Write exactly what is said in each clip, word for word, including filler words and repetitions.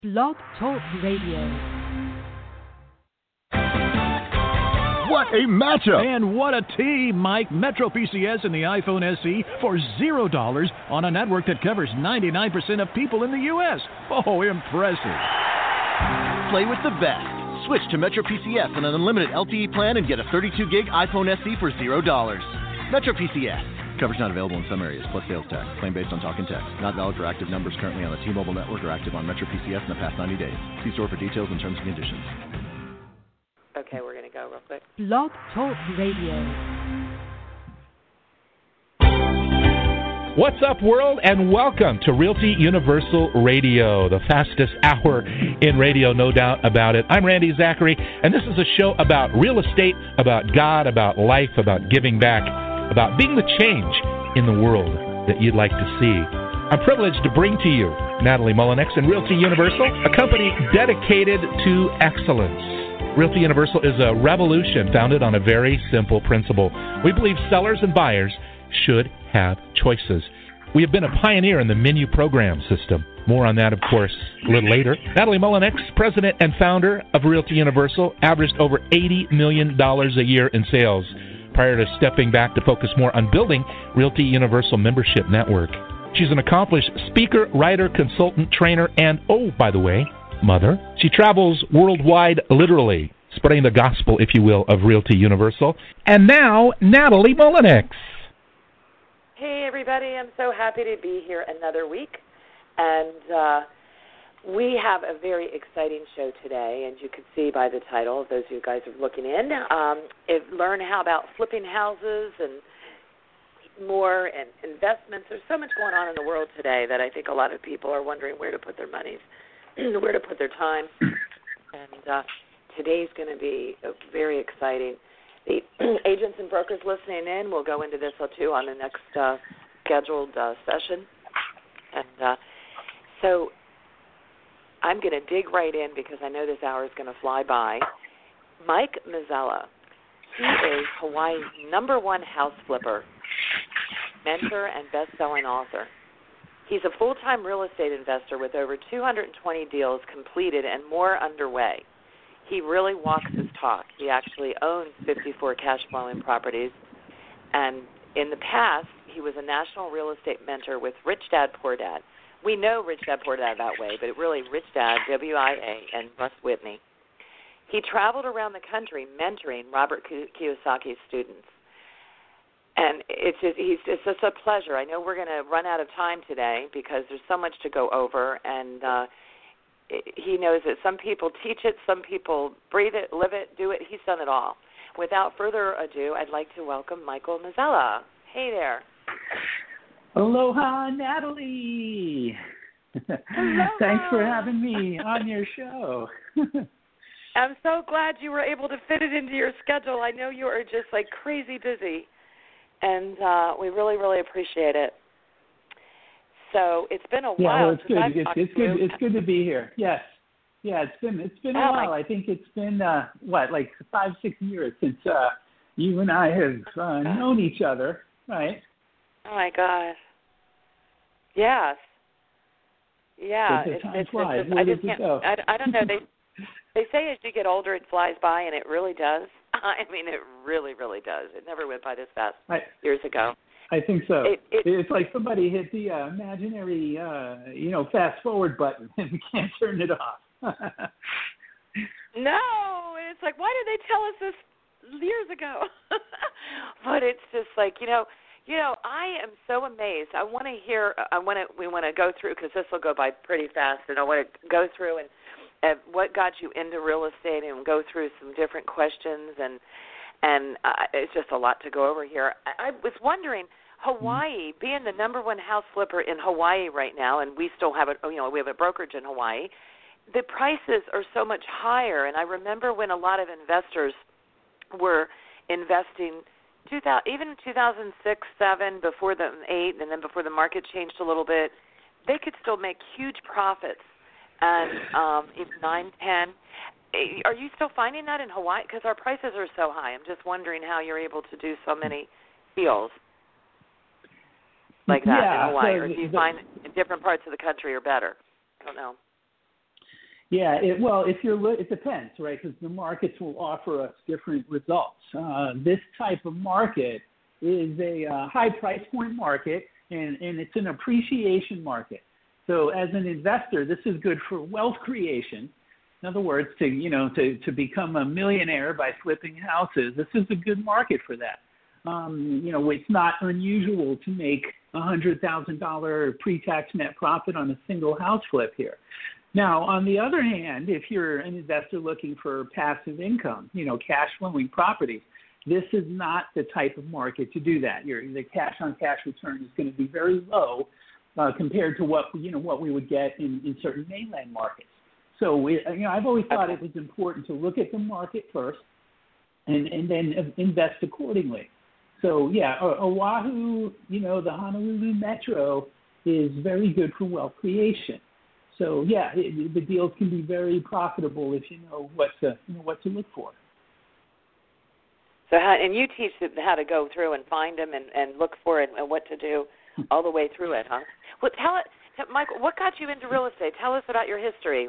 Blog Talk Radio. What a matchup! And what a team, Mike. Metro P C S and the iPhone S E for zero dollars on a network that covers ninety-nine percent of people in the U S Oh, impressive. Play with the best. Switch to Metro P C S on an unlimited L T E plan and get a thirty-two gig iPhone S E for zero dollars. Metro P C S. Coverage not available in some areas, plus sales tax. Claim based on talk and text. Not valid for active numbers currently on the T-Mobile network or active on Metro P C S in the past ninety days. See store for details and terms and conditions. Okay, we're going to go real quick. Blog Talk Radio. What's up, world, and welcome to Realty Universal Radio, the fastest hour in radio, no doubt about it. I'm Randy Zachary, and this is a show about real estate, about God, about life, about giving back, about being the change in the world that you'd like to see. I'm privileged to bring to you Natalie Mullinex and Realty Universal, a company dedicated to excellence. Realty Universal is a revolution founded on a very simple principle. We believe sellers and buyers should have choices. We have been a pioneer in the menu program system. More on that, of course, a little later. Natalie Mullinex, president and founder of Realty Universal, averaged over eighty million dollars a year in sales prior to stepping back to focus more on building Realty Universal membership network. She's an accomplished speaker, writer, consultant, trainer, and, oh, by the way, mother. She travels worldwide, literally, spreading the gospel, if you will, of Realty Universal. And now, Natalie Mullinex. Hey, everybody. I'm so happy to be here another week. And uh, we have a very exciting show today, and you can see by the title, those of you guys are looking in, um, if, learn how about flipping houses and more and investments. There's so much going on in the world today that I think a lot of people are wondering where to put their monies, where to put their time. And uh, today's going to be very exciting. The agents and brokers listening in will go into this too on the next uh, scheduled uh, session. And uh, so I'm going to dig right in because I know this hour is going to fly by. Mike Mazzella. He is Hawaii's number one house flipper, mentor, and best-selling author. He's a full-time real estate investor with over two hundred twenty deals completed and more underway. He really walks his talk. He actually owns fifty-four cash-flowing properties. And in the past, he was a national real estate mentor with Rich Dad, Poor Dad. We know Rich Dad, Poor Dad that way, but it really Rich Dad, W I A, and Russ Whitney. He traveled around the country mentoring Robert Kiyosaki's students. And it's just, he's, it's just a pleasure. I know we're going to run out of time today because there's so much to go over, and uh, he knows that some people teach it, some people breathe it, live it, do it. He's done it all. Without further ado, I'd like to welcome Michael Mazzella. Hey there. Aloha, Natalie. Aloha. Thanks for having me on your show. I'm so glad you were able to fit it into your schedule. I know you are just like crazy busy, and uh, we really, really appreciate it. So it's been a yeah, while well, it's since good. I've It's, talked it's to you. good. It's good to be here. Yes, yeah. It's been it's been a oh, while. My... I think it's been uh, what, like five, six years since uh, you and I have uh, known each other, right? Oh my gosh. Yes. Yeah. The It's, time it's, flies. it's, Where I does just it can't. go? I, I don't know. They they say as you get older, it flies by, and it really does. I mean, it really, really does. It never went by this fast I, years ago. I think so. It, it, it's like somebody hit the uh, imaginary, uh, you know, fast forward button and we can't turn it off. No, and it's like, why did they tell us this years ago? But it's just like, you know, you know, I am so amazed. I want to hear. I want to. We want to go through because this will go by pretty fast, and I want to go through and, and what got you into real estate, and go through some different questions, and and uh, it's just a lot to go over here. I, I was wondering. Hawaii, being the number one house flipper in Hawaii right now, and we still have a, you know, we have a brokerage in Hawaii, the prices are so much higher. And I remember when a lot of investors were investing, two thousand, even two thousand six, seven, before the eight, and then before the market changed a little bit, they could still make huge profits. And um, even nine, ten. Are you still finding that in Hawaii? Because our prices are so high. I'm just wondering how you're able to do so many deals like that yeah, in Hawaii, so or do you the, find in different parts of the country are better? I don't know. Yeah, it, well, if you're, it depends, right? Because the markets will offer us different results. Uh, this type of market is a uh, high price point market, and, and it's an appreciation market. So as an investor, this is good for wealth creation. In other words, to you know, to, to become a millionaire by flipping houses, this is a good market for that. Um, you know, it's not unusual to make a one hundred thousand dollars pre-tax net profit on a single house flip here. Now, on the other hand, if you're an investor looking for passive income, you know, cash flowing properties, this is not the type of market to do that. Your, the cash-on-cash return is going to be very low uh, compared to what you know what we would get in, in certain mainland markets. So, we, you know, I've always thought it was important to look at the market first, and, and then invest accordingly. So, yeah, Oahu, you know, the Honolulu Metro is very good for wealth creation. So, yeah, it, the deals can be very profitable if you know what to you know what to look for. So, how, and you teach them how to go through and find them and, and look for it and what to do all the way through it, huh? Well, tell it, tell, Michael, what got you into real estate? Tell us about your history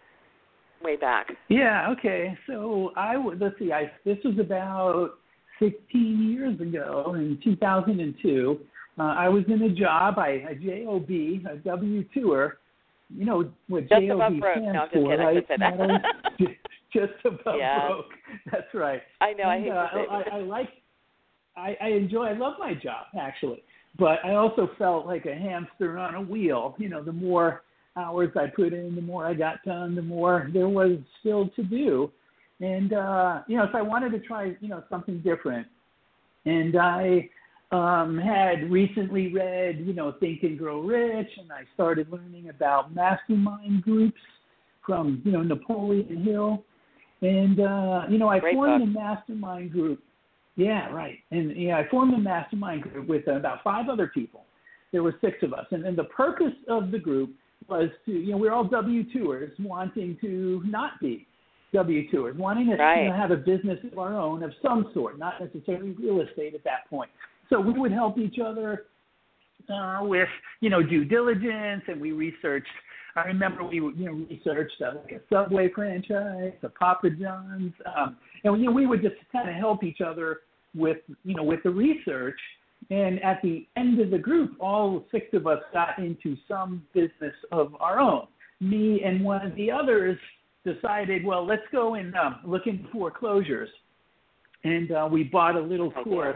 way back. Yeah, okay. So, I let's see, I this was about sixteen years ago in two thousand two. Uh, I was in a job, I, a J O B, a W two-er. You know what just J O B broke. stands no, just for, kidding. right? Just, only, just, just above yeah. broke. That's right. I know. And, I hate uh, to say I, I like. I, I enjoy. I love my job actually, but I also felt like a hamster on a wheel. You know, the more hours I put in, the more I got done, the more there was still to do, and uh, you know, so I wanted to try you know something different, and I. Um, had recently read, you know, Think and Grow Rich, and I started learning about mastermind groups from, you know, Napoleon Hill. And, uh, you know, I Great formed book. a mastermind group. Yeah, right. And, yeah, I formed a mastermind group with uh, about five other people. There were six of us. And, and the purpose of the group was to, you know, we're all W two-ers wanting to not be W two-ers, wanting to right. you know, have a business of our own of some sort, not necessarily real estate at that point. So we would help each other uh, with, you know, due diligence, and we researched. I remember we, you know, researched uh, like a Subway franchise, a Papa John's, um, and you know, we would just kind of help each other with, you know, with the research. And at the end of the group, all six of us got into some business of our own. Me and one of the others decided, well, let's go and um, look into foreclosures, and uh, we bought a little okay. course.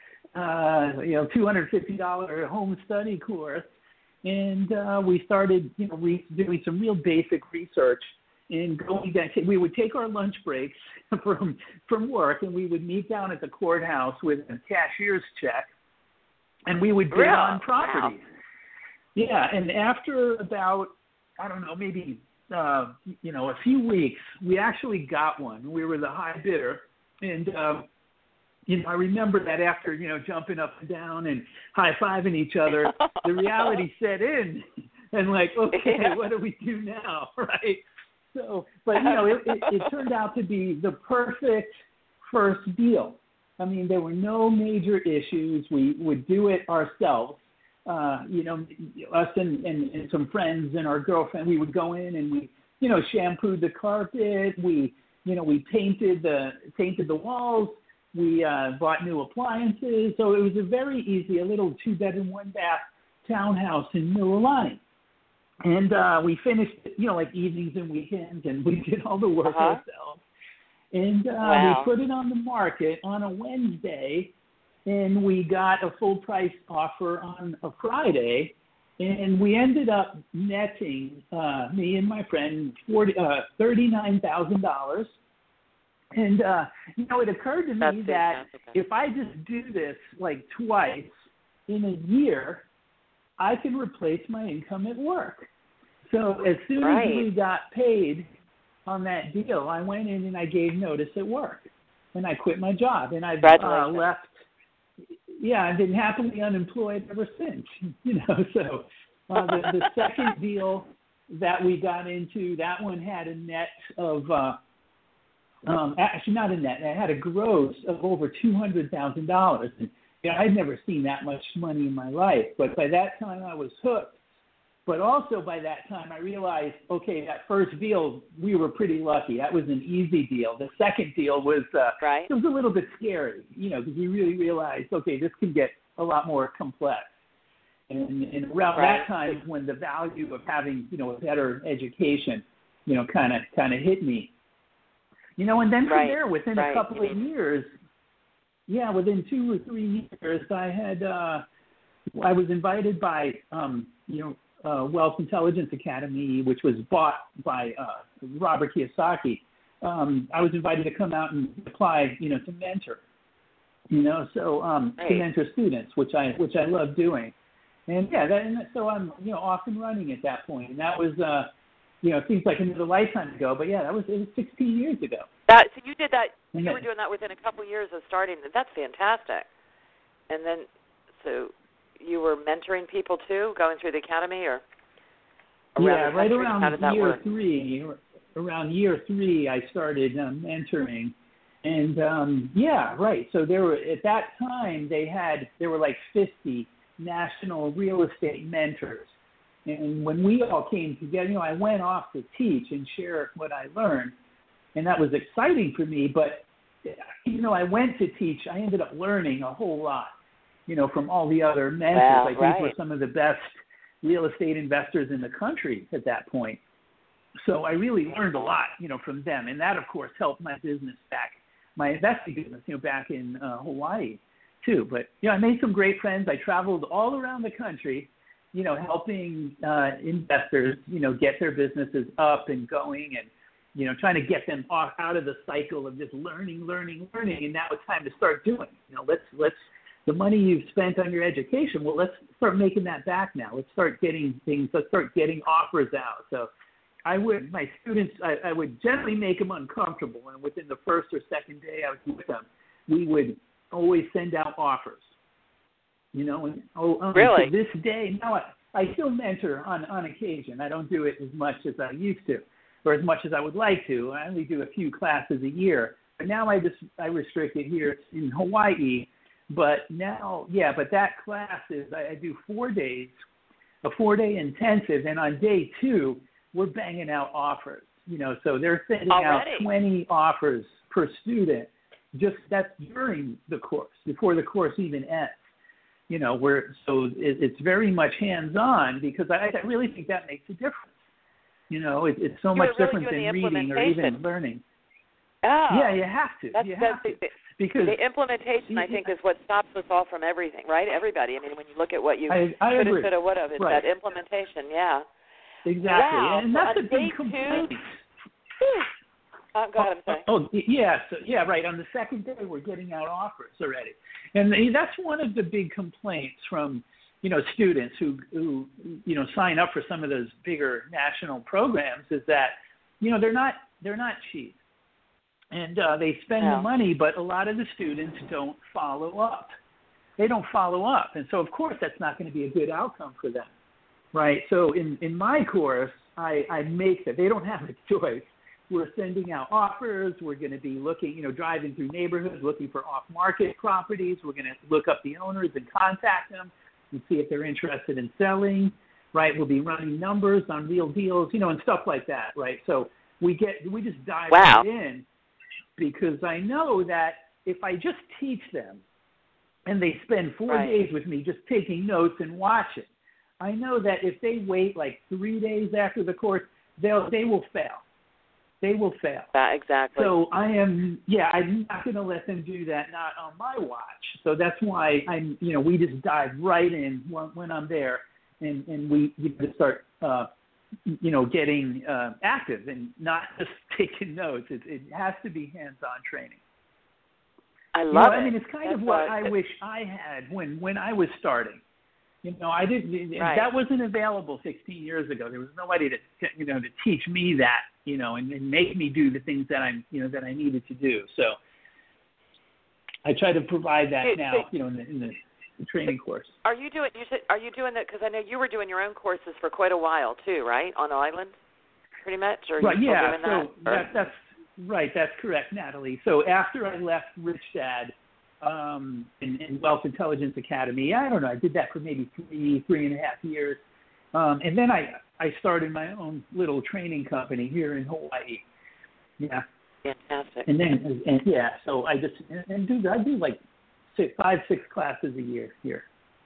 Uh, you know, two hundred fifty dollars home study course, and uh, we started, you know, re- doing some real basic research. And going down, we would take our lunch breaks from from work, and we would meet down at the courthouse with a cashier's check, and we would bid Real? on properties. Wow. Yeah, and after about, I don't know, maybe uh, you know, a few weeks, we actually got one. We were the high bidder, and. Uh, You know, I remember that after, you know, jumping up and down and high-fiving each other, the reality set in and like, okay, yeah. what do we do now, right? So, but, you know, it, it, it turned out to be the perfect first deal. I mean, there were no major issues. We would do it ourselves. Uh, you know, us and, and, and some friends and our girlfriend, we would go in and we, you know, shampooed the carpet. We, you know, we painted the painted the walls. We uh, bought new appliances, so it was a very easy, a little two-bedroom, one-bath townhouse in Mililani. And uh, we finished, you know, like evenings and weekends, and we did all the work uh-huh. ourselves. And uh, wow. we put it on the market on a Wednesday, and we got a full-price offer on a Friday, and we ended up netting, uh, me and my friend, forty, uh, thirty-nine thousand dollars. And, uh, you know, it occurred to me That's that fantastic. if I just do this like twice in a year, I can replace my income at work. So as soon right. as we got paid on that deal, I went in and I gave notice at work. And I quit my job. And I've uh, left, yeah, I've been happily unemployed ever since. You know, so uh, the, the second deal that we got into, that one had a net of uh, – Um, actually, not a net. I had a gross of over two hundred thousand dollars. And you know, I'd never seen that much money in my life. But by that time, I was hooked. But also by that time, I realized, okay, that first deal, we were pretty lucky. That was an easy deal. The second deal was uh, right. it was a little bit scary, you know, because we really realized, okay, this can get a lot more complex. And, and around right. that time is when the value of having, you know, a better education, you know, kind of kind of hit me. You know, and then from right. there, within right. a couple of years, yeah, within two or three years, I had, uh, I was invited by, um, you know, Uh, Wealth Intelligence Academy, which was bought by uh, Robert Kiyosaki. Um, I was invited to come out and apply, you know, to mentor, you know, so um, right. to mentor students, which I which I love doing, and yeah, that, and so I'm you know off and running at that point, and that was uh, you know it seems like another lifetime ago, but yeah, that was it was sixteen years ago. That so you did that. And you that, were doing that within a couple years of starting. That's fantastic. And then so. You were mentoring people too, going through the academy, or around yeah, the right country? around How did that year work? three. Around year three, I started um, mentoring, and um, yeah, right. So there were at that time they had there were like fifty national real estate mentors, and when we all came together, you know, I went off to teach and share what I learned, and that was exciting for me. But you know, I went to teach. I ended up learning a whole lot. You know, from all the other mentors. Wow, like right. these were some of the best real estate investors in the country at that point. So I really learned a lot, you know, from them. And that, of course, helped my business back, my investing business, you know, back in uh, Hawaii, too. But, you know, I made some great friends. I traveled all around the country, you know, helping uh, investors, you know, get their businesses up and going and, you know, trying to get them off, out of the cycle of just learning, learning, learning. And now it's time to start doing. You know, let's, let's, the money you've spent on your education, well, let's start making that back now. Let's start getting things, let's start getting offers out. So I would, my students, I, I would generally make them uncomfortable. And within the first or second day I was with them, we would always send out offers. You know, and oh, um, really? to this day, now I, I still mentor on, on occasion. I don't do it as much as I used to, or as much as I would like to. I only do a few classes a year. But now I just, I restrict it here in Hawaii. But now, yeah, but that class is, I, I do four days, a four-day intensive, and on day two, we're banging out offers. You know, so they're sending Already? out twenty offers per student, just that's during the course, before the course even ends. You know, we're, so it, it's very much hands-on because I, I really think that makes a difference. You know, it, it's so You much really different than reading or even learning. Oh, yeah, you have to. That's, you that's have to. the, Because the implementation, I think, is what stops us all from everything, right? Everybody. I mean, when you look at what you I, I could have, agree. should have, would have, it's Right. that implementation, yeah. Exactly. Wow. And So that's on a day big complaint. Two, uh, go ahead, I'm sorry. Oh, yeah, so, yeah, right. On the second day, we're getting out offers already. And that's one of the big complaints from, you know, students who, who, you know, sign up for some of those bigger national programs is that, you know, they're not, they're not cheap. And uh, they spend No. the money, but a lot of the students don't follow up. They don't follow up. And so, of course, that's not going to be a good outcome for them, right? So in, in my course, I, I make that. They don't have a choice. We're sending out offers. We're going to be looking, you know, driving through neighborhoods, looking for off-market properties. We're going to look up the owners and contact them and see if they're interested in selling, right? We'll be running numbers on real deals, you know, and stuff like that, right? So we get, we just dive Wow. right in. Because I know that if I just teach them and they spend four right. days with me just taking notes and watching, I know that if they wait like three days after the course, they'll they will fail. They will fail. That, exactly. So I am, yeah, I'm not going to let them do that, not on my watch. So that's why I'm, you know, we just dive right in when, when I'm there, and, and we, we just start uh, you know, getting uh, active and not just taking notes. It, it has to be hands-on training. I love you know, it. I mean, it's kind That's of what a, I wish I had when, when I was starting. You know, I didn't. Right. That wasn't available sixteen years ago. There was nobody to, you know, to teach me that, you know, and, and make me do the things that I'm, you know, that I needed to do. So I try to provide that Hey, now, hey, you know, in the, in the training course. Are you doing? You said, are you doing that? Because I know you were doing your own courses for quite a while too, right? On the island, pretty much. Or are Right. you still Yeah. doing So that? that, that's right. That's correct, Natalie. So after I left Rich Dad um, in, in Wealth Intelligence Academy, I don't know. I did that for maybe three, three and a half years, Um, and then I, I started my own little training company here in Hawaii. Yeah. Fantastic. And then, and yeah, so I just, and, and do, I do like six, five, six classes a year here.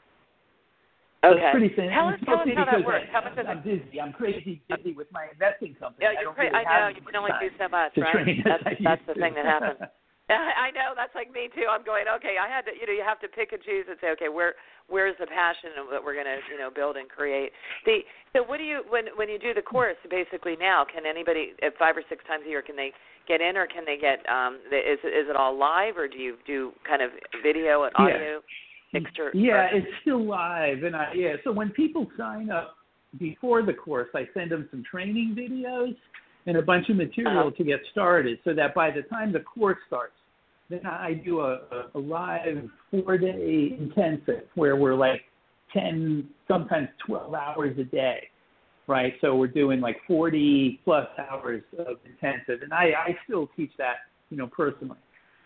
So Okay. it's pretty thin. Tell us, tell us how that works. I, How much does I'm it? busy. I'm crazy busy with my investing company. Yeah, I you're don't cra- really I know. have You can only time do so much, to right? train as That's, I that's used the to. thing that happens. I know. That's like me too. I'm going, okay, I had to, you know, you have to pick and choose and say, okay, where, where's the passion that we're going to, you know, build and create. The so what do you when when you do the course basically now? Can anybody at five or six times a year can they get in or can they get? Um, is is it all live or do you do kind of video and audio Yeah. mixture? Yeah, it's still live, and I yeah. So when people sign up before the course, I send them some training videos and a bunch of material Uh-huh. to get started, so that by the time the course starts, then I do a, a, a live four-day intensive where we're like ten, sometimes twelve hours a day, right? So we're doing like forty plus hours of intensive, and I, I still teach that, you know, personally.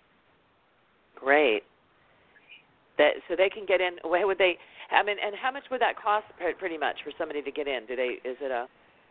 Great. That so they can get in. Where would they? I mean, and how much would that cost? Pretty much for somebody to get in. Do they? Is it a?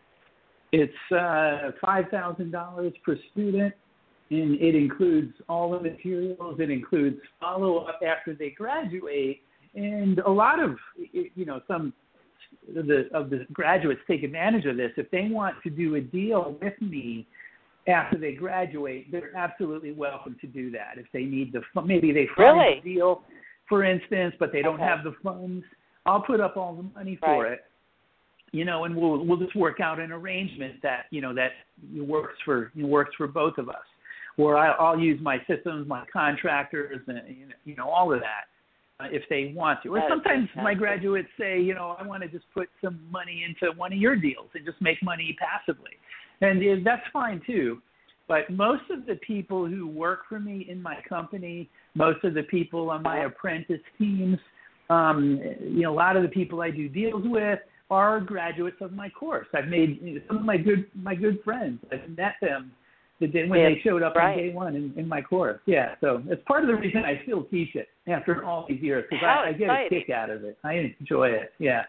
It's uh, five thousand dollars per student, and it includes all the materials. It includes follow-up after they graduate, and a lot of, you know, some of the, of the graduates take advantage of this. If they want to do a deal with me after they graduate, they're absolutely welcome to do that. If they need the fun, maybe they find Really? a deal, for instance, but they don't Okay. have the funds, I'll put up all the money for Right. it. You know, and we'll we'll just work out an arrangement that you know that works for works for both of us. Or I, I'll use my systems, my contractors, and you know all of that uh, if they want to. Or That is sometimes my fantastic. graduates say, you know, I want to just put some money into one of your deals and just make money passively, and uh, that's fine too. But most of the people who work for me in my company, most of the people on my apprentice teams, um, you know, a lot of the people I do deals with are graduates of my course. I've made you know, some of my good my good friends. I've met them the day when Yeah, they showed up right. on day one in, in my course. Yeah, so it's part of the reason I still teach it after all these years because How I, I get a exciting. kick out of it. I enjoy it. Yeah,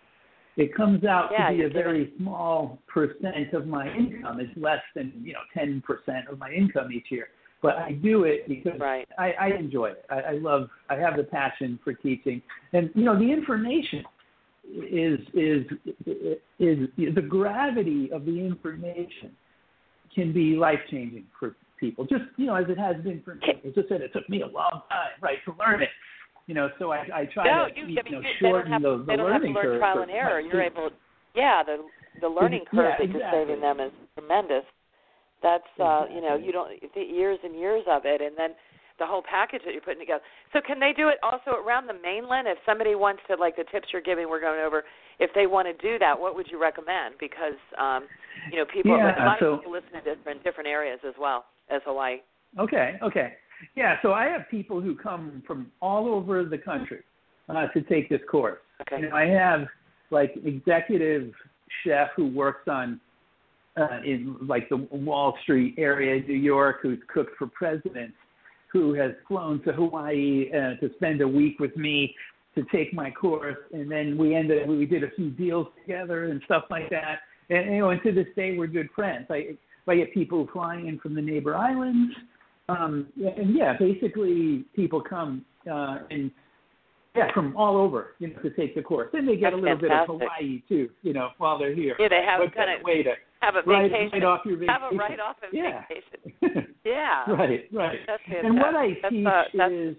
it comes out Yeah, to be you're a very small percent of my income. It's less than you know ten percent of my income each year. But I do it because Right. I, I enjoy it. I, I love. I have the passion for teaching, and you know the information is is is, is the gravity of the information can be life changing for people. Just you know as it has been for me. As I said, it took me a long time, right, to learn it. You know, so I, I try No, to you, you, I mean, know you, they don't shorten have, the, the they don't have to learning learn curve. trial for and error. my You're students. able, yeah, the the learning Yeah, curve that exactly. you're saving them is tremendous. That's uh, you know, you don't the years and years of it, and then the whole package that you're putting together. So can they do it also around the mainland? If somebody wants to, like the tips you're giving, we're going over. If they want to do that, what would you recommend? Because um, you know, people, Yeah, a lot so- of people listen to different different areas as well as Hawaii. Okay, okay. Yeah, so I have people who come from all over the country uh, to take this course. Okay. You know, I have like executive chef who works on uh, in like the Wall Street area, New York, who's cooked for presidents, who has flown to Hawaii uh, to spend a week with me to take my course, and then we ended we did a few deals together and stuff like that. And you know, and to this day we're good friends. I I get people flying in from the neighbor islands. Um, and yeah, basically people come uh, and yeah, from all over, you know, to take the course. And they get That's a little fantastic. bit of Hawaii too, you know, while they're here. Yeah, they have but kind of way to have a right, vacation. right off your vacation. Have a write off of yeah. vacation. Yeah. right, right. That's And what I fantastic. teach That's, uh, that's, is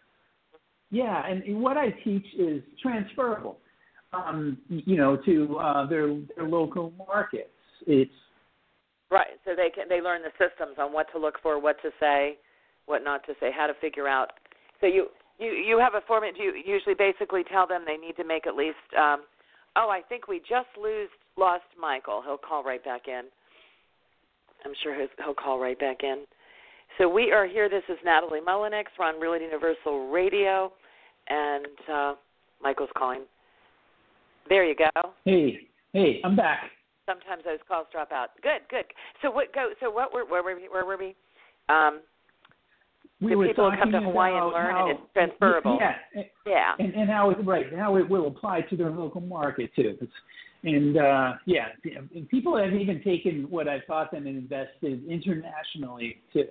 yeah, and what I teach is transferable, um, you know, to uh, their their local markets. It's right. So they can they learn the systems on what to look for, what to say, what not to say, how to figure out. So you you, you have a format. Do you usually basically tell them they need to make at least? Um, oh, I think we just lose lost Michael. He'll call right back in. I'm sure he'll, he'll call right back in. So we are here. This is Natalie Mullenix. We're on Real Universal Radio, and uh, Michael's calling. There you go. hey, hey, I'm back. Sometimes those calls drop out. Good, good. So what go? So what were where were we? Where were we? Um, We do were people talking come to Hawaii and about learn, how, and it's transferable. Yeah, Yeah. and, and how it right how it will apply to their local market too. It's, And, uh, yeah, and people have even taken what I've taught them and invested internationally, too.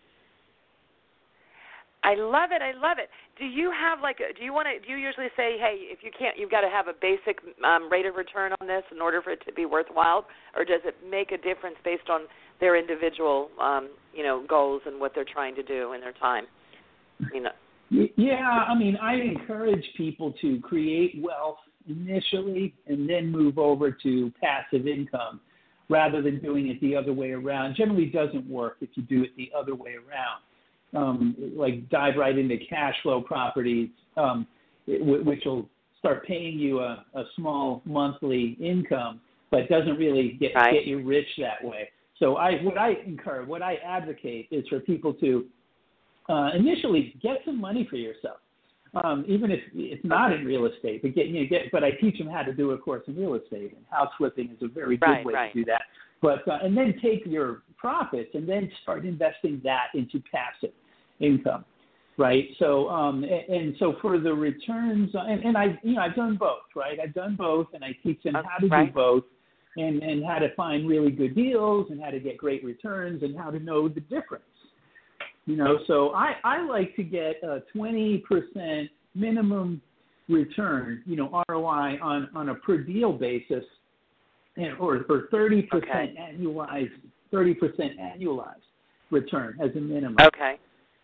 I love it. I love it. Do you have like? A, do you want to? Do you usually say, hey, if you can't, you've got to have a basic um, rate of return on this in order for it to be worthwhile, or does it make a difference based on their individual, um, you know, goals and what they're trying to do in their time? You know. Yeah, I mean, I encourage people to create wealth initially and then move over to passive income rather than doing it the other way around. Generally doesn't work if you do it the other way around. Um, like dive right into cash flow properties, um, it, which will start paying you a, a small monthly income, but doesn't really get, right. get you rich that way. So I, what I encourage, what I advocate is for people to uh, initially get some money for yourself, um, even if it's not in real estate. But get, you know, get, but I teach them how to do a course in real estate, and house flipping is a very good right, way right. to do that. But uh, and then take your profits and then start investing that into passive income, right? So, um, and, and so for the returns, and, and I, you know, I've done both, right? I've done both, and I teach them how to right. do both, and and how to find really good deals, and how to get great returns, and how to know the difference. You know, so I, I like to get a twenty percent minimum return, you know, R O I on, on a per deal basis, and or or thirty percent okay. annualized, thirty percent annualized return as a minimum. Okay.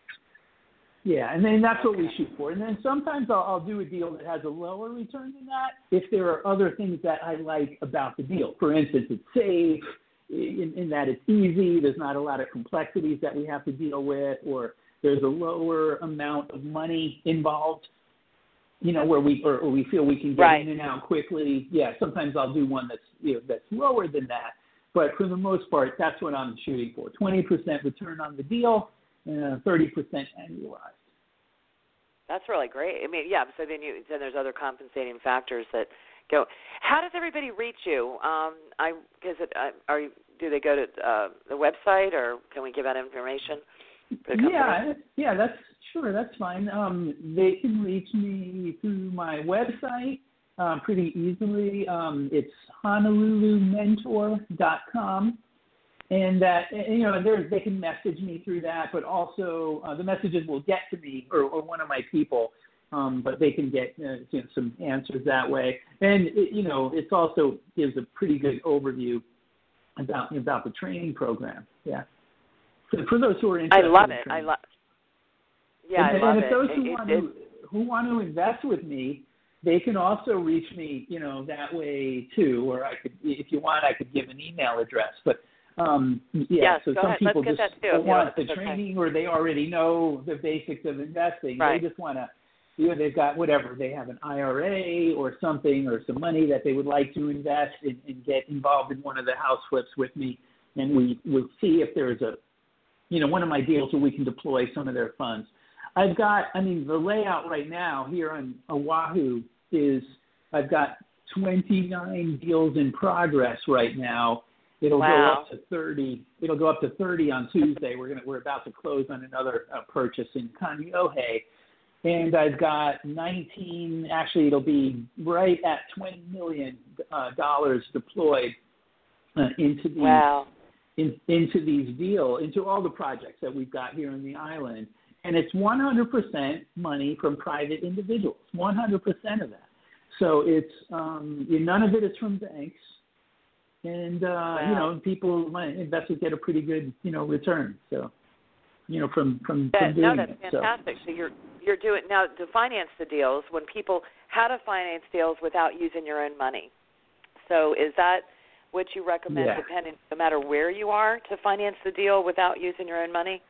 Yeah, and then that's okay. what we shoot for. And then sometimes I'll, I'll do a deal that has a lower return than that if there are other things that I like about the deal. For instance, it's safe, in, in that it's easy, there's not a lot of complexities that we have to deal with, or there's a lower amount of money involved, you know, where we or, or we feel we can get right. in and out quickly. Yeah, sometimes I'll do one that's, you know, that's lower than that. But for the most part, that's what I'm shooting for, twenty percent return on the deal, Uh, thirty percent annualized. That's really great. I mean, yeah. So then you then there's other compensating factors that go. How does everybody reach you? Um, I because it uh, are you, do they go to uh, the website, or can we give out information for the company? Yeah, yeah, that's sure. That's fine. Um, they can reach me through my website uh, pretty easily. Um, it's honolulu mentor dot com. And that, you know, they can message me through that, but also uh, the messages will get to me or, or one of my people, um, but they can get uh, you know, some answers that way. And, it, you know, it also gives a pretty good overview about about the training program. Yeah. So for those who are interested. I love in it. training. I love Yeah, and, I love and if it. those who it, want it, to who want to invest with me, they can also reach me, you know, that way too. Or I could, if you want, I could give an email address. But um, yeah, yes, so go some ahead. people Let's just get that too, want yeah, the okay. training, or they already know the basics of investing. Right. They just want to, you know, they've got whatever. They have an I R A or something, or some money that they would like to invest and, and get involved in one of the house flips with me, and we would see if there's a, you know, one of my deals where we can deploy some of their funds. I've got, I mean, the layout right now here on Oahu is I've got twenty-nine deals in progress right now. It'll wow. go up to thirty. It'll go up to thirty on Tuesday. We're gonna we're about to close on another uh, purchase in Kaneohe, and I've got nineteen. Actually, it'll be right at twenty million uh, dollars deployed uh, into these wow. in, into these deal into all the projects that we've got here on the island, and it's one hundred percent money from private individuals. one hundred percent of that. So it's um, none of it is from banks. And, uh, wow. you know, people, my investors get a pretty good, you know, return. So, you know, from, from, that, from doing no, that's it. fantastic. So. so you're you're doing now to finance the deals when people how to finance deals without using your own money. So is that what you recommend, Yeah. depending no matter where you are, to finance the deal without using your own money?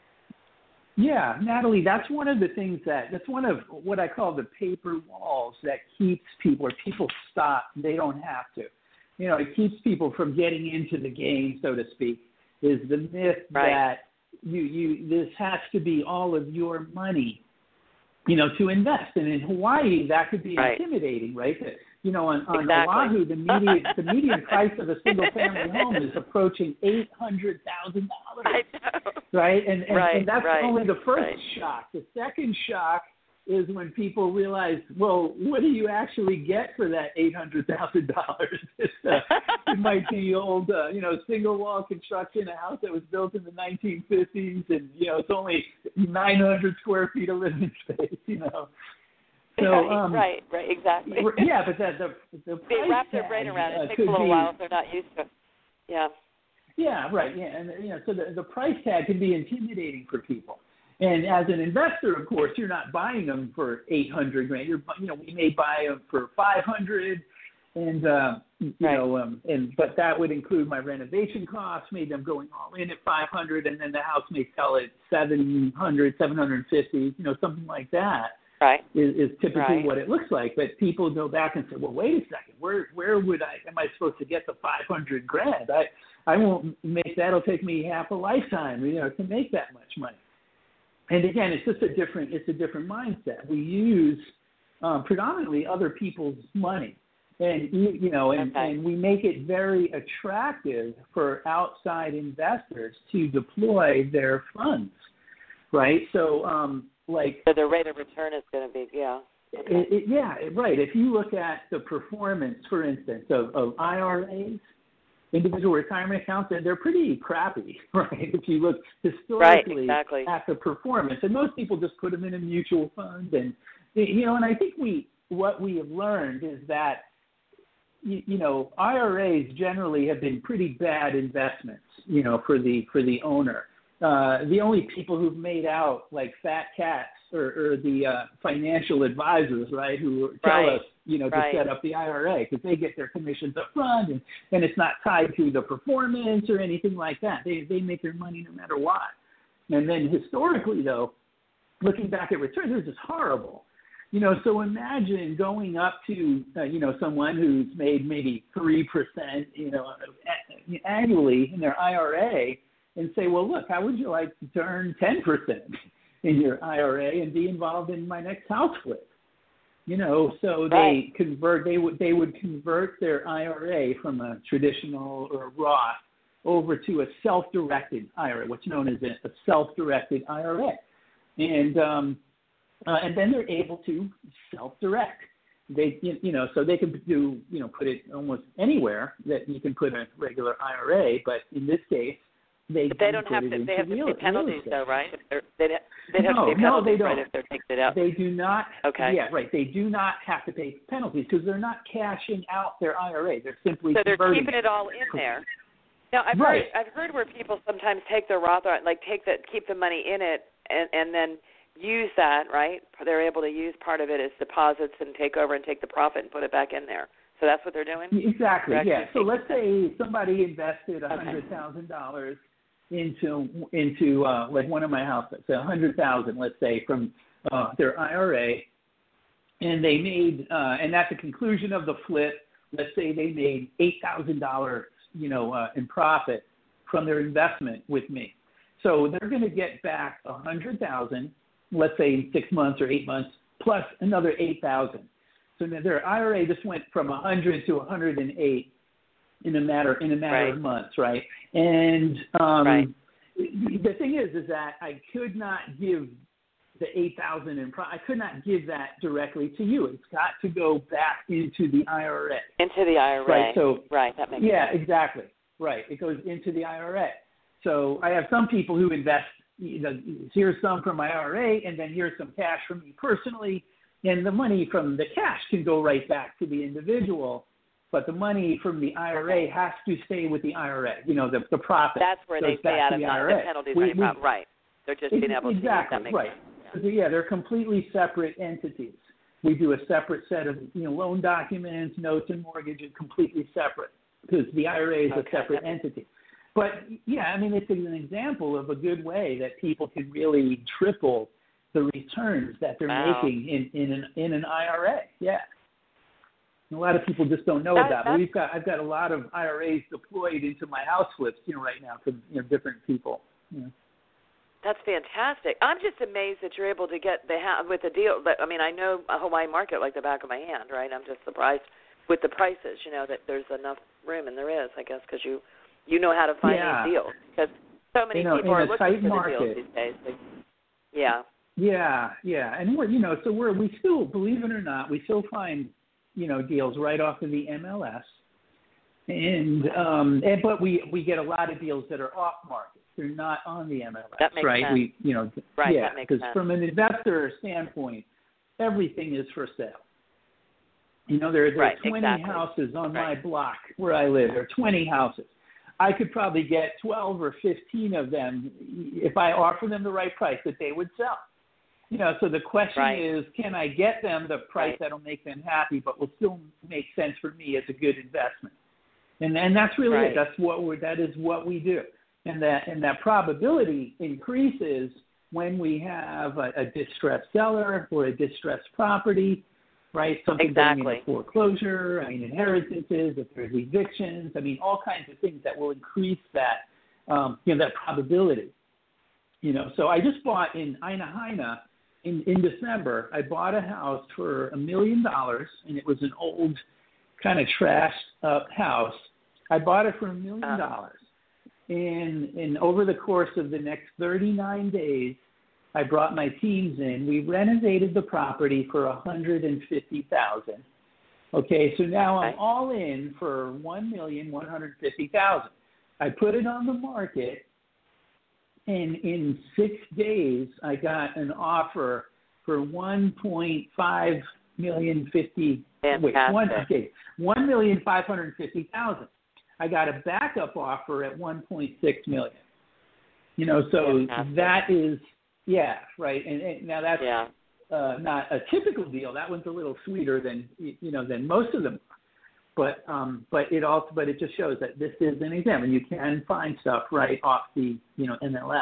Yeah, Natalie, that's one of the things that, that's one of what I call the paper walls that keeps people, or people stop, they don't have to. You know, it keeps people from getting into the game, so to speak, is the myth right. that you, you this has to be all of your money, you know, to invest. And in Hawaii, that could be right. intimidating, right? That, you know, on, on exactly. Oahu, the median, the median price of a single-family home is approaching eight hundred thousand dollars. I know. Right? And, and, right, and that's right, only the first right. shock. The second shock is when people realize, well, what do you actually get for that eight hundred thousand dollars? Uh, it might be old, uh, you know, single wall construction, a house that was built in the nineteen fifties, and you know, it's only nine hundred square feet of living space, you know. So, right, um, right, right, exactly. Yeah, but that the the they price wrap their tag, brain around it. uh, It takes could a little be, while if they're not used to it. Yeah. Yeah, right. Yeah, and you know, so the the price tag can be intimidating for people. And as an investor, of course, you're not buying them for eight hundred grand. You're, you know, we may buy them for five hundred, and uh, you right. know, um, and but that would include my renovation costs. Maybe I'm going all in at five hundred, and then the house may sell at seven hundred, seven hundred fifty, you know, something like that. Right. Is, is typically right. what it looks like. But people go back and say, well, wait a second, where where would I am I supposed to get the five hundred grand? I I won't make that. It'll take me half a lifetime, you know, to make that much money. And again, it's just a different it's a different mindset. We use um, predominantly other people's money, and you know, and, okay. and we make it very attractive for outside investors to deploy their funds, right? So. Um, Like, so the rate of return is going to be, yeah. Okay. It, it, yeah, right. If you look at the performance, for instance, of, of I R As, individual retirement accounts, they're pretty crappy, right? If you look historically right, exactly. at the performance, and most people just put them in a mutual fund, and you know, and I think we what we have learned is that you, you know I R As generally have been pretty bad investments, you know, for the for the owner. Uh, the only people who've made out like fat cats are, are the uh, financial advisors, right, who tell right. us, you know, to right. set up the I R A because they get their commissions up front, and, and it's not tied to the performance or anything like that. They they make their money no matter what. And then historically, though, looking back at returns, they're just horrible. You know, so imagine going up to, uh, you know, someone who's made maybe three percent, you know, annually in their I R A, and say, well, look, how would you like to earn ten percent in your I R A and be involved in my next house flip? You know, so they right. convert. They would they would convert their I R A from a traditional or Roth over to a self-directed I R A, what's known as a self-directed I R A, and um, uh, and then they're able to self-direct. They, you know, so they can do, you know, put it almost anywhere that you can put a regular I R A, but in this case. They, but they don't have to. They have to pay penalties, though, right? If they're, they'd, they'd have no, to pay penalties, no, they don't. Right, if they're taking it out. They do not. Okay. Yeah, right. They do not have to pay penalties because they're not cashing out their I R A. They're simply so they're converting keeping it all in there. Now, I've right. heard I've heard where people sometimes take their Roth, like take the keep the money in it, and and then use that. Right? They're able to use part of it as deposits and take over and take the profit and put it back in there. So that's what they're doing. Exactly. Yeah. So let's say somebody invested a okay. hundred thousand dollars. into into uh, like one of my houses, a hundred thousand, let's say, from uh, their I R A, and they made, uh, and at the conclusion of the flip, let's say they made eight thousand dollars, you know, uh, in profit from their investment with me. So they're going to get back a hundred thousand, let's say in six months or eight months, plus another eight thousand. So their I R A just went from a hundred to a hundred and eight. in a matter in a matter right. of months, right? And um, right. the thing is, is that I could not give the eight thousand in pro- I could not give that directly to you. It's got to go back into the I R A. Into the I R A. Right. So right. That makes yeah, sense. exactly. Right. It goes into the I R A. So I have some people who invest. You know, here's some from my I R A, and then here's some cash from me personally, and the money from the cash can go right back to the individual. But the money from the I R A okay. has to stay with the I R A. You know, the the profit. That's where they pay out of the, the penalties. We, we, right. They're just being able exactly, to use that. Makes right. sense. Yeah. yeah, they're completely separate entities. We do a separate set of you know loan documents, notes, and mortgages, completely separate because the I R A is okay. a separate entity. But yeah, I mean, it's an example of a good way that people can really triple the returns that they're wow. making in in an in an I R A. Yeah. A lot of people just don't know that, about. But we've got I've got a lot of I R As deployed into my house flips, you know, right now from you know different people. You know. That's fantastic. I'm just amazed that you're able to get the ha- with the deal. But I mean, I know a Hawaii market like the back of my hand, right? I'm just surprised with the prices. You know that there's enough room, and there is, I guess, because you you know how to find yeah. these deals. Because so many you know, people in are a looking tight for market, the deals these days. Like, yeah. Yeah, yeah, and we're you know so we're we still, believe it or not, we still find you know deals right off of the M L S, and um and but we we get a lot of deals that are off market. They're not on the M L S, that makes right? Sense. We you know right, yeah, because from an investor standpoint, everything is for sale. You know, there, there right, are twenty exactly. houses on right. my block where I live. There are twenty houses. I could probably get twelve or fifteen of them if I offer them the right price that they would sell. You know, so the question right. is, can I get them the price right. that'll make them happy, but will still make sense for me as a good investment? And and that's really right. it. That's what we're, that is what we do. And that and that probability increases when we have a, a distressed seller or a distressed property, right? Something exactly. going into foreclosure. I mean, inheritances, if there's evictions. I mean, all kinds of things that will increase that um, you know that probability. You know, so I just bought in Inahaina. In, in December, I bought a house for a million dollars, and it was an old, kind of trashed up house. I bought it for a million dollars, and and over the course of the next thirty-nine days, I brought my teams in. We renovated the property for a hundred and fifty thousand. Okay, so now I'm all in for one million one hundred fifty thousand. I put it on the market. And in six days, I got an offer for one point five million fifty. Wait, one okay, one million five hundred fifty thousand. I got a backup offer at one point six million. You know, so Fantastic. That is yeah, right. And, and now that's yeah. uh, not a typical deal. That one's a little sweeter than you know than most of them. But um, but it also but it just shows that this is an example, and you can find stuff right off the you know M L S.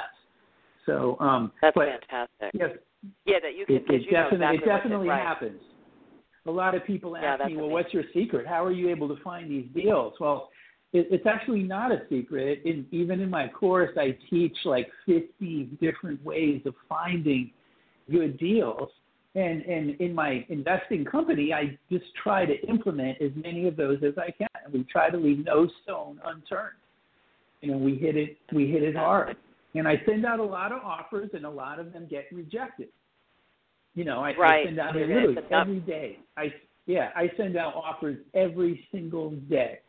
So um, that's but, fantastic. Yes, yeah, that you can. It, it you definitely know exactly it definitely right. happens. A lot of people ask yeah, me, well, amazing. what's your secret? How are you able to find these deals? Well, it, it's actually not a secret. In, even in my course, I teach like fifty different ways of finding good deals. And, and in my investing company, I just try to implement as many of those as I can. We try to leave no stone unturned. You know, we hit it, we hit it hard. And I send out a lot of offers, and a lot of them get rejected. You know, I, right. I send out literally every day. I yeah, I send out offers every single day,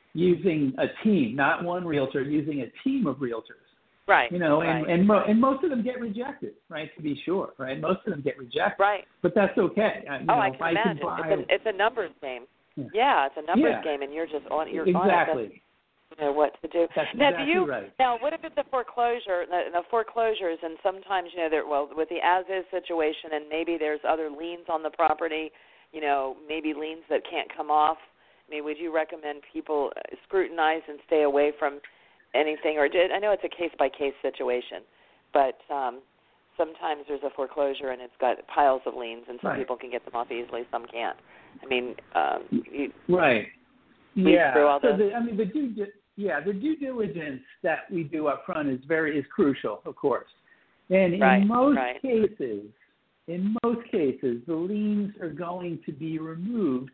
using a team, not one realtor, using a team of realtors. Right. You know, right. and and, mo- and most of them get rejected, right? To be sure, right? Most of them get rejected. Right. But that's okay. You oh, know, I can I imagine. Can buy, it's, a, it's a numbers game. Yeah, yeah it's a numbers yeah. game, and you're just on. You're exactly. on it. You know what to do. That's now, exactly do you, right. Now, what if it's a foreclosure? The, the foreclosures, and sometimes you know, there, well, with the as-is situation, and maybe there's other liens on the property. You know, maybe liens that can't come off. I mean, would you recommend people scrutinize and stay away from anything? Or did, I know it's a case-by-case situation, but um, sometimes there's a foreclosure and it's got piles of liens, and some right. people can get them off easily, some can't. I mean, um, you, right. Yeah. All so the, I mean, the due yeah the due diligence that we do up front is very is crucial, of course. And right. in most right. cases, in most cases, the liens are going to be removed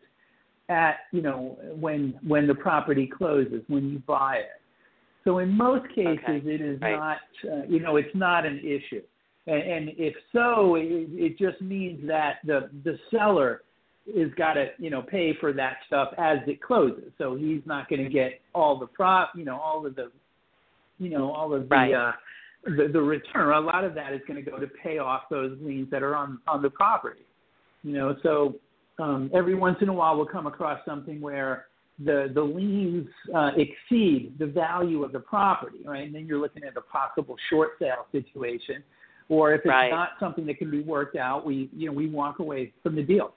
at you know when when the property closes, when you buy it. So in most cases, okay. it is right. not uh, you know it's not an issue. And, and if so, it, it just means that the the seller is got to, you know, pay for that stuff as it closes. So he's not going to get all the prop, you know, all of the, you know, all of the, right. uh, the, the return. A lot of that is going to go to pay off those liens that are on, on the property, you know. So um, every once in a while we'll come across something where the, the liens uh, exceed the value of the property, right? And then you're looking at a possible short sale situation. Or if it's right. not something that can be worked out, we, you know, we walk away from the deal.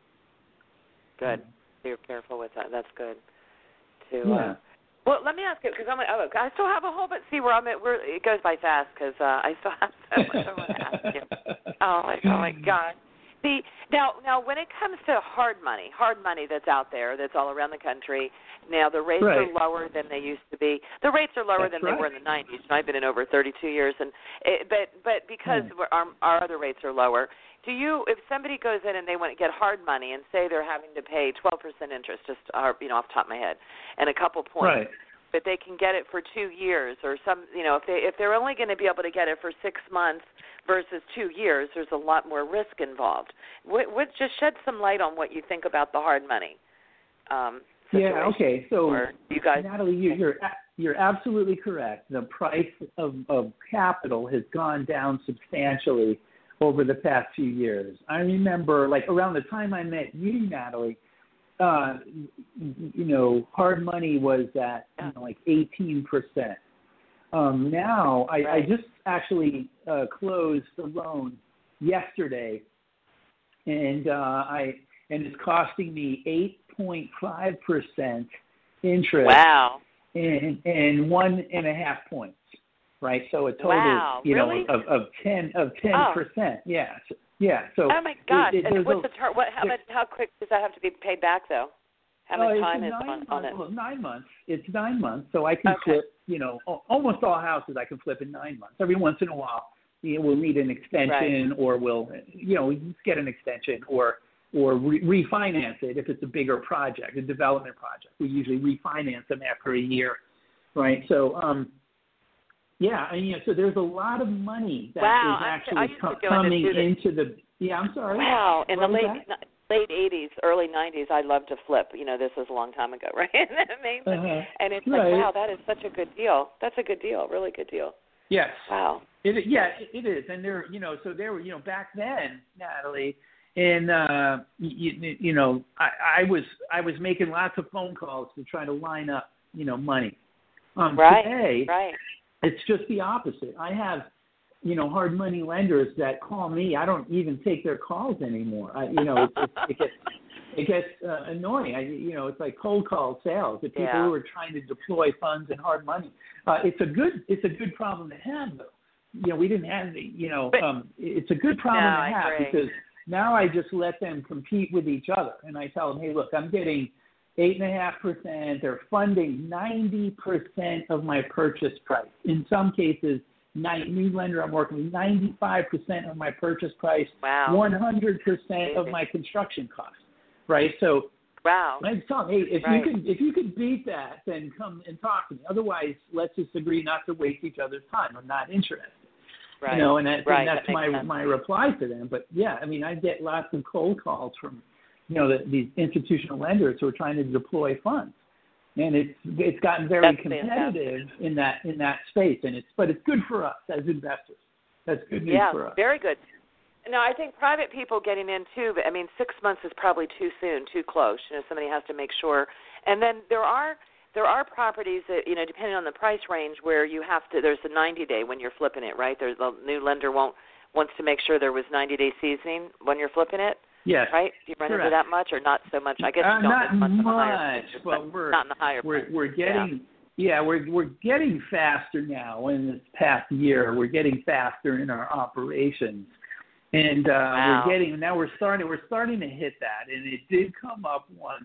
Good. So you're careful with that. That's good. To yeah. uh, well, let me ask you because I'm. Oh, I still have a whole bit. See where I'm at. Where it goes by fast because uh, I still have so much I want to ask you. Oh my, oh my God. The now, now when it comes to hard money, hard money that's out there, that's all around the country. Now the rates right. are lower than they used to be. The rates are lower that's than right. they were in the nineties. I've been in over thirty-two years, and it, but but because mm. we're, our our other rates are lower. Do you, if somebody goes in and they want to get hard money and say they're having to pay twelve percent interest, just uh, you know off the top of my head, and a couple points, right. but they can get it for two years or some, you know, if they if they're only going to be able to get it for six months versus two years, there's a lot more risk involved. What, what just shed some light on what you think about the hard money. Um, yeah. Okay. So you guys, Natalie, you, you're you're absolutely correct. The price of, of capital has gone down substantially over the past few years. I remember, like around the time I met you, Natalie. Uh, you know, hard money was at you know, like eighteen percent. Um, now, I, right. I just actually uh, closed the loan yesterday, and uh, I and it's costing me eight point five percent interest. Wow. And and one and a half points, right? So a total, wow. you really? know, of, of ten of ten oh. percent. Yeah. So, yeah. So. Oh my gosh! It, it, and what's a, the tar- what? How much? How quick does that have to be paid back, though? How much uh, time is nine on, months, on it? Well, nine months. It's nine months, so I can Okay. flip. You know, almost all houses I can flip in nine months. Every once in a while, you know, we'll need an extension, right. or we'll, you know, we just get an extension, or or re- refinance it if it's a bigger project, a development project. We usually refinance them after a year, right? So, um, yeah, and, you know, so there's a lot of money that wow. is actually I used to com- go coming into, into the. Yeah, I'm sorry. Wow, in what the late that? late eighties, early nineties, I loved to flip. You know, this was a long time ago, right? Amazing. Uh-huh. And it's right. like, wow, that is such a good deal. That's a good deal, really good deal. Yes. Wow. It, yeah, it is, and there, you know, so there were, you know, back then, Natalie, and uh, you, you know, I, I was I was making lots of phone calls to try to line up, you know, money. Um, right. Today, right. it's just the opposite. I have, you know, hard money lenders that call me. I don't even take their calls anymore. I, you know, it, it, it gets it gets uh, annoying. I, you know, it's like cold call sales. The people yeah. who are trying to deploy funds in hard money. Uh, it's a good it's a good problem to have, though. You know, we didn't have the, you know, but, um, it's a good problem no, to I have agree. because now I just let them compete with each other, and I tell them, hey, look, I'm getting eight and a half percent. They're funding ninety percent of my purchase price. In some cases, new lender I'm working with, ninety-five percent of my purchase price, wow. one hundred percent of my construction cost, right? So wow. I tell them, hey, if right. you could if you could beat that, then come and talk to me. Otherwise, let's just agree not to waste each other's time. I'm not interested. Right. You know, and, that, right. and that's that my sense. my reply to them. But yeah, I mean, I get lots of cold calls from, you know, the, these institutional lenders who are trying to deploy funds, and it's it's gotten very that's competitive fantastic. in that in that space. And it's but it's good for us as investors. That's good news yeah, for us. very good. No, I think private people getting in too. But I mean, six months is probably too soon, too close. You know, somebody has to make sure. And then there are. There are properties that, you know, depending on the price range, where you have to. There's a ninety day when you're flipping it, right? There's a new lender won't wants to make sure there was ninety day seasoning when you're flipping it. Yes. Right? Do you run correct. into that much, or not so much? I guess uh, you don't not much, much, on the higher but but we're not in the higher. we're price. we're getting yeah. yeah we're we're getting faster now. In this past year, we're getting faster in our operations, and uh, wow. we're getting now we're starting we're starting to hit that, and it did come up once.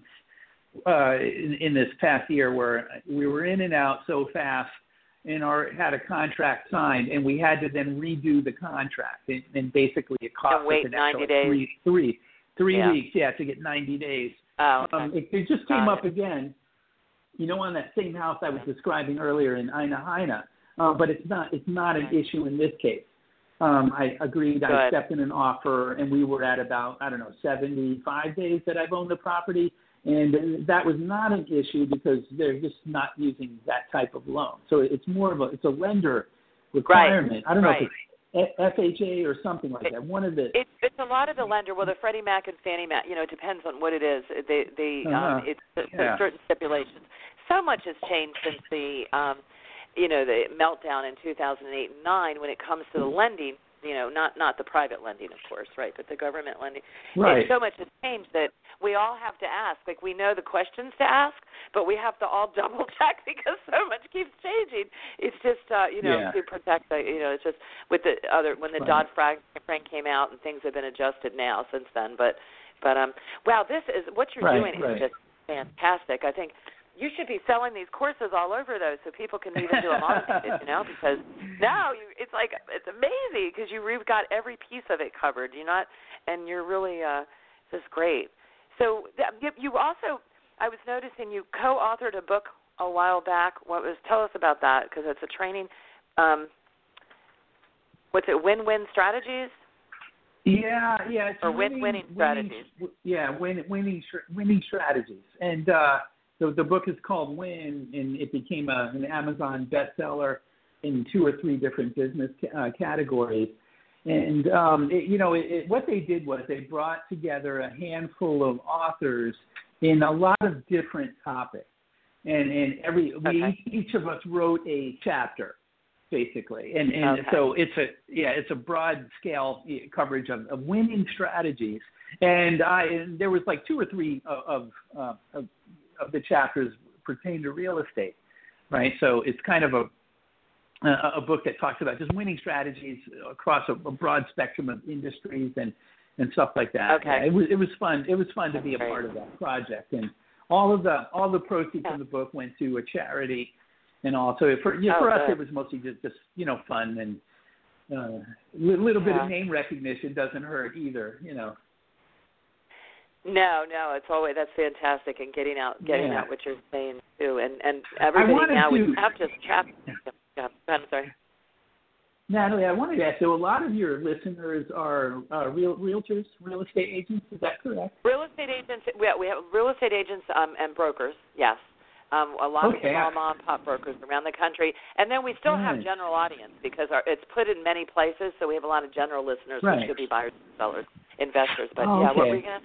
Uh, in, in this past year, where we were in and out so fast, and our had a contract signed, and we had to then redo the contract, and, and basically it cost and wait us an ninety extra days. three, three, three yeah. weeks, yeah, to get ninety days. Oh, okay. um, it, it just came Got up it. again, you know, on that same house I was describing earlier in Ina Hina, uh, but it's not it's not an issue in this case. Um, I agreed. Good. I accepted an offer, and we were at about I don't know seventy-five days that I've owned the property. And that was not an issue because they're just not using that type of loan. So it's more of a it's a lender requirement. Right. I don't know right. if it's F H A or something like it, that. One of the it, it's a lot of the lender. Well, the Freddie Mac and Fannie Mac. You know, it depends on what it is. They they uh-huh. um, it's yeah. certain stipulations. So much has changed since the um, you know the meltdown in two thousand eight and nine when it comes to the lending. You know, not not the private lending, of course, right, but the government lending. Right. It, so much has changed that we all have to ask. Like, we know the questions to ask, but we have to all double check because so much keeps changing. It's just, uh, you know, yeah. to protect the, you know, it's just with the other when the right. Dodd-Frank came out and things have been adjusted now since then. But, but um, wow, this is what you're right, doing right. is just fantastic. I think. You should be selling these courses all over, though, so people can even do them automated, you know, because now you, it's like, it's amazing because you've got every piece of it covered, you not, and you're really, uh, just great. So you also, I was noticing you co-authored a book a while back. What was? Tell us about that, because it's a training. Um, what's it? Win-win strategies. Yeah, yeah. It's or winning, win-winning strategies. Winning, yeah, win, winning winning strategies. And uh, the the book is called Win, and it became a, an Amazon bestseller in two or three different business uh, categories. And, um, it, you know, it, it, what they did was they brought together a handful of authors in a lot of different topics. And, and every we okay. each, each of us wrote a chapter, basically. And, and okay. so it's a yeah, it's a broad scale coverage of, of winning strategies. And I and there was like two or three of of, uh, of of the chapters pertain to real estate, right? So it's kind of a a book that talks about just winning strategies across a, a broad spectrum of industries and, and stuff like that. Okay. Yeah, it was it was fun. It was fun That's to be a great. part of that project, and all of the all the proceeds yeah. from the book went to a charity, and all. So for yeah, oh, for us, good. it was mostly just, just you know fun and a uh, little bit yeah. of name recognition doesn't hurt either, you know. No, no, it's always that's fantastic, and getting out, getting Yeah. out what you're saying too, and and everybody now to, we have just chapters. Yeah, I'm sorry. Natalie, I wanted to ask, so a lot of your listeners are uh, real realtors, real estate agents, is that correct? Real estate agents, we have, we have real estate agents um, and brokers, yes. Um, a lot Okay. of small mom and pop brokers around the country. And then we still Right. have general audience because our, it's put in many places, so we have a lot of general listeners, Right. which could be buyers and sellers, investors. But, Oh, yeah, okay. what were you going to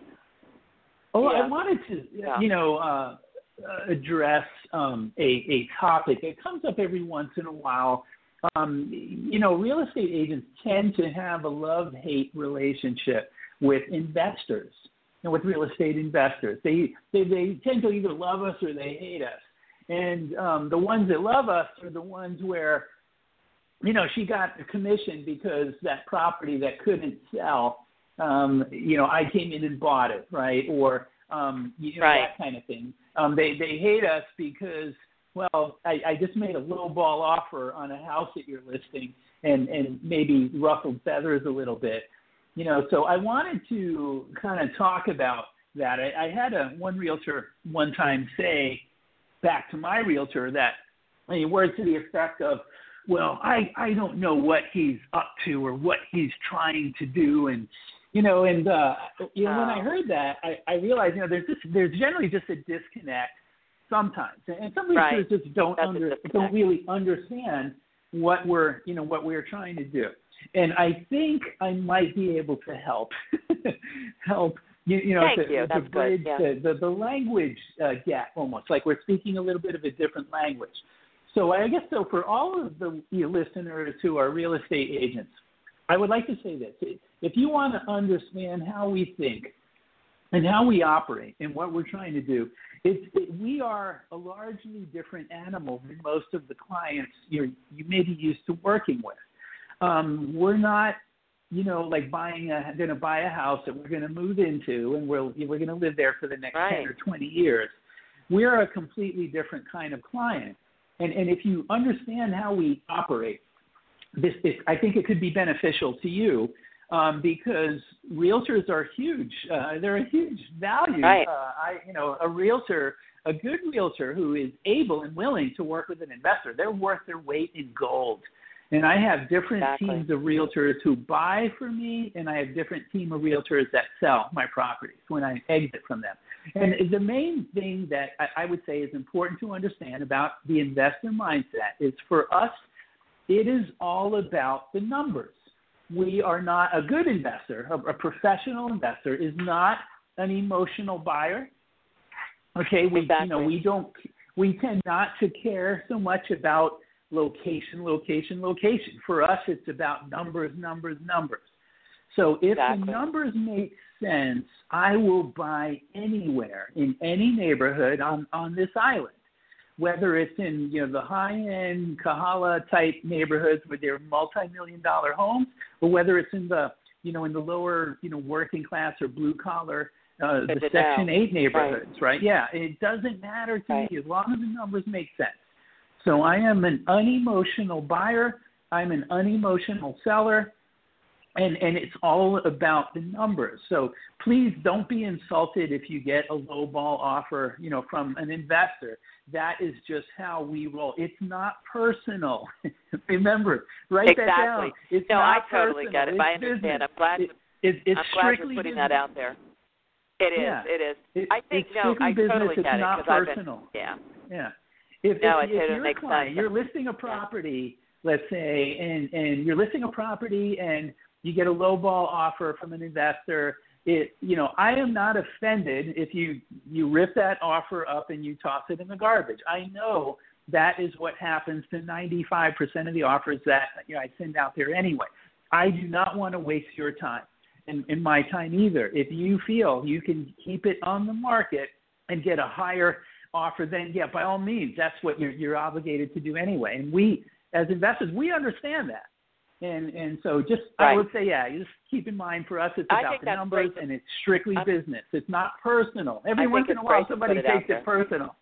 Oh, yeah. I wanted to, Yeah. you know, uh, address um, a, a topic. It comes up every once in a while. Um, you know, real estate agents tend to have a love-hate relationship with investors and with real estate investors. They, they they tend to either love us or they hate us. And um, the ones that love us are the ones where, you know, she got a commission because that property that couldn't sell, um, you know, I came in and bought it, right? Or, um, you know, Right. that kind of thing. Um, they, they hate us because, well, I, I just made a low ball offer on a house that you're listing and, and maybe ruffled feathers a little bit. You know, so I wanted to kind of talk about that. I, I had a one realtor one time say back to my realtor that, I mean, words to the effect of, well, I, I don't know what he's up to or what he's trying to do. And, you know, and, uh, you know, when I heard that, I, I realized, you know, there's just, there's generally just a disconnect sometimes. And some realtors Right. just don't That's a under, disconnect. don't really understand what we're, you know, what we're trying to do. And I think I might be able to help, help, you, you know, Thank to, you. to That's bridge good. Yeah. the, the, the language uh, gap almost, like we're speaking a little bit of a different language. So I guess so for all of the you know, listeners who are real estate agents, I would like to say this. If you want to understand how we think and how we operate and what we're trying to do, it's, it, we are a largely different animal than most of the clients you're, you may be used to working with. Um, we're not, you know, like buying a, going to buy a house that we're going to move into and we're, we're going to live there for the next Right. ten or twenty years. We're a completely different kind of client. And, and if you understand how we operate, this, this I think it could be beneficial to you um, because realtors are huge. Uh, they're a huge value. Right. Uh, I, you know, a realtor, a good realtor who is able and willing to work with an investor, they're worth their weight in gold. And I have different Exactly. teams of realtors who buy for me, and I have different team of realtors that sell my properties when I exit from them. And the main thing that I would say is important to understand about the investor mindset is for us, it is all about the numbers. We are not a good investor. A, a professional investor is not an emotional buyer. Okay, we Exactly. you know we don't we tend not to care so much about location, location, location. For us, it's about numbers, numbers, numbers. So if Exactly. the numbers make sense, I will buy anywhere in any neighborhood on, on this island, whether it's in you know the high-end Kahala type neighborhoods where they're multi-million dollar homes, or whether it's in the you know in the lower you know working class or blue collar uh, the Good to Section know. eight neighborhoods, right. right? Yeah, it doesn't matter to Right. me as long as the numbers make sense. So I am an unemotional buyer. I'm an unemotional seller. And and it's all about the numbers. So please don't be insulted if you get a lowball offer, you know, from an investor. That is just how we roll. It's not personal. Remember, write exactly. that down. It's no, not I totally personal. get it. It's I understand. business. I'm glad. It, it, it's I'm glad you're putting business. that out there. It is. Yeah. It is. It, I think it's no. I business. totally It's get not it because personal. I've been. Yeah. Yeah. If, no, if, it if totally you're makes a client, sense. you're listing a property, let's say, and, and you're listing a property and you get a lowball offer from an investor. It, you know, I am not offended if you, you rip that offer up and you toss it in the garbage. I know that is what happens to ninety-five percent of the offers that, you know, I send out there anyway. I do not want to waste your time and, and my time either. If you feel you can keep it on the market and get a higher offer, then yeah, by all means, that's what you're, you're obligated to do anyway. And we, as investors, we understand that. And and so just, right. I would say, yeah, just keep in mind for us, it's I about the numbers great. and it's strictly I'm, business. It's not personal. Every I once in a while, somebody it takes it personal.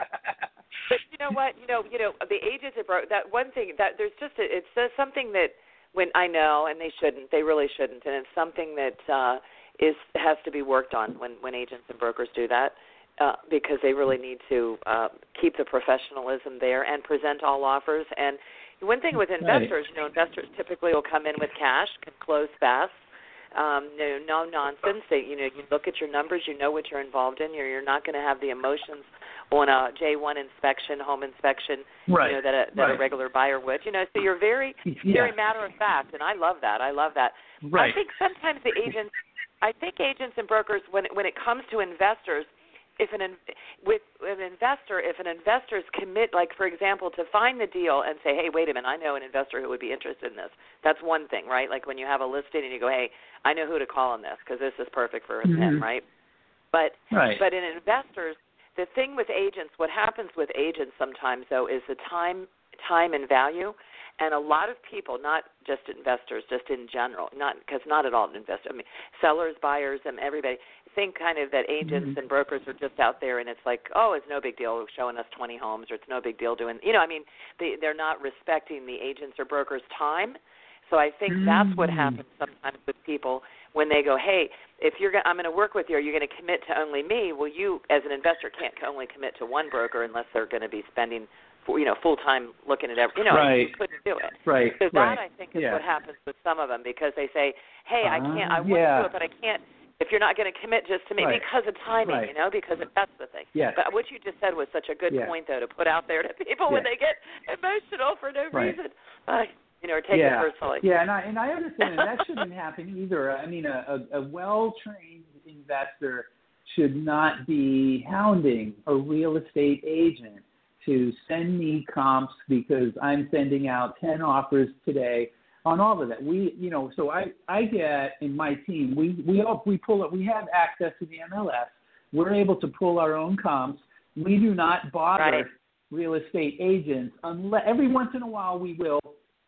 But you know what? You know, you know, the agents are broke. That one thing that there's just a, it's uh, something that when I know, and they shouldn't, they really shouldn't, and it's something that uh, is has to be worked on when when agents and brokers do that. Uh, because they really need to uh, keep the professionalism there and present all offers. And one thing with investors, you know, investors typically will come in with cash, can close fast, um, no, no nonsense. They, you know, you look at your numbers, you know what you're involved in. You're, you're not going to have the emotions on a J one inspection, home inspection, right. you know, that a, that right. a regular buyer would. You know, so you're very, yeah. very matter of fact, and I love that. I love that. Right. I think sometimes the agents, I think agents and brokers, when when it comes to investors, If an with an investor, if an investor's commit, like for example, to find the deal and say, hey, wait a minute, I know an investor who would be interested in this. That's one thing, right? Like when you have a listing and you go, hey, I know who to call on this because this is perfect for mm-hmm. him, right? But right. but in investors, the thing with agents, what happens with agents sometimes though is the time time and value. And a lot of people, not just investors, just in general, not because not at all investors. I mean, sellers, buyers, and everybody think kind of that agents mm-hmm. and brokers are just out there, and it's like, oh, it's no big deal showing us twenty homes, or it's no big deal doing, you know, I mean, they they're not respecting the agents or brokers' time. So I think mm-hmm. that's what happens sometimes with people when they go, hey, if you're gonna, I'm going to work with you, or you're going to commit to only me. Well, you as an investor can't only commit to one broker unless they're going to be spending, you know, full time looking at every, you know, right. you couldn't do it. Right. So that right. I think is yeah. what happens with some of them because they say, hey, I can't, I uh, want yeah. to do it, but I can't. If you're not going to commit just to me right. because of timing, right. you know, because it, that's the thing. Yes. But what you just said was such a good yeah. point, though, to put out there to people yeah. when they get emotional for no right. reason, uh, you know, or take yeah. it personally. Yeah, and I and I understand that shouldn't happen either. I mean, a, a, a well-trained investor should not be hounding a real estate agent to send me comps because I'm sending out ten offers today on all of that. We, you know, so I, I get in my team, we, we all, we pull it, we have access to the M L S. We're able to pull our own comps. We do not bother right. real estate agents unless every once in a while we will,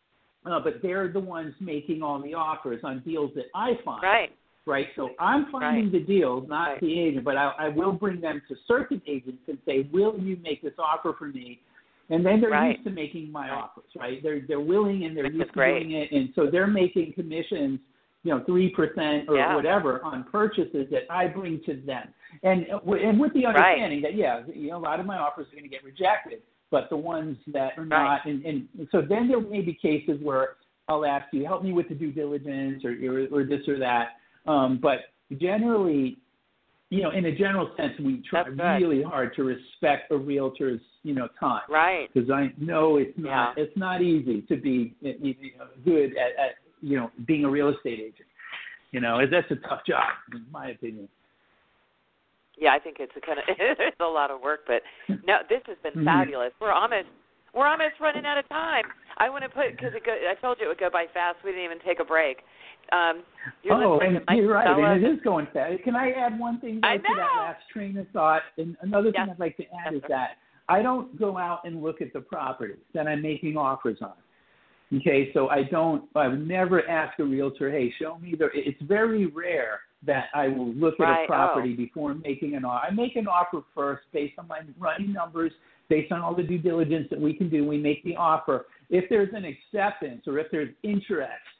uh, but they're the ones making all the offers on deals that I find. Right. Right. So I'm finding right. the deals, not right. the agent, but I, I will bring them to certain agents and say, will you make this offer for me? And then they're right. used to making my right. offers, right? They're they're willing and they're Which used to great. doing it, and so they're making commissions, you know, three percent or yeah. whatever on purchases that I bring to them, and and with the understanding right. that yeah, you know, a lot of my offers are going to get rejected, but the ones that are right. not, and, and so then there may be cases where I'll ask you, help me with the due diligence or or, or this or that, um, but generally, you know, in a general sense, we try really hard to respect a realtor's, you know, time. Right. Because I know it's not yeah. it's not easy to be you know, good at, at, you know, being a real estate agent. You know, that's a tough job, in my opinion. Yeah, I think it's a kind of it's a lot of work, but no, this has been mm-hmm. fabulous. We're almost we're almost running out of time. I want to put because I told you it would go by fast. We didn't even take a break. Um, you're oh, and you're right, Stella. and it is going fast. Can I add one thing though, to that last train of thought? And another thing yes. I'd like to add yes, is sir. that I don't go out and look at the properties that I'm making offers on. Okay, so I don't, I would never ask a realtor, hey, show me the, it's very rare that I will look at right. a property oh. before making an offer. I make an offer first based on my running numbers, based on all the due diligence that we can do. We make the offer. If there's an acceptance or if there's interest,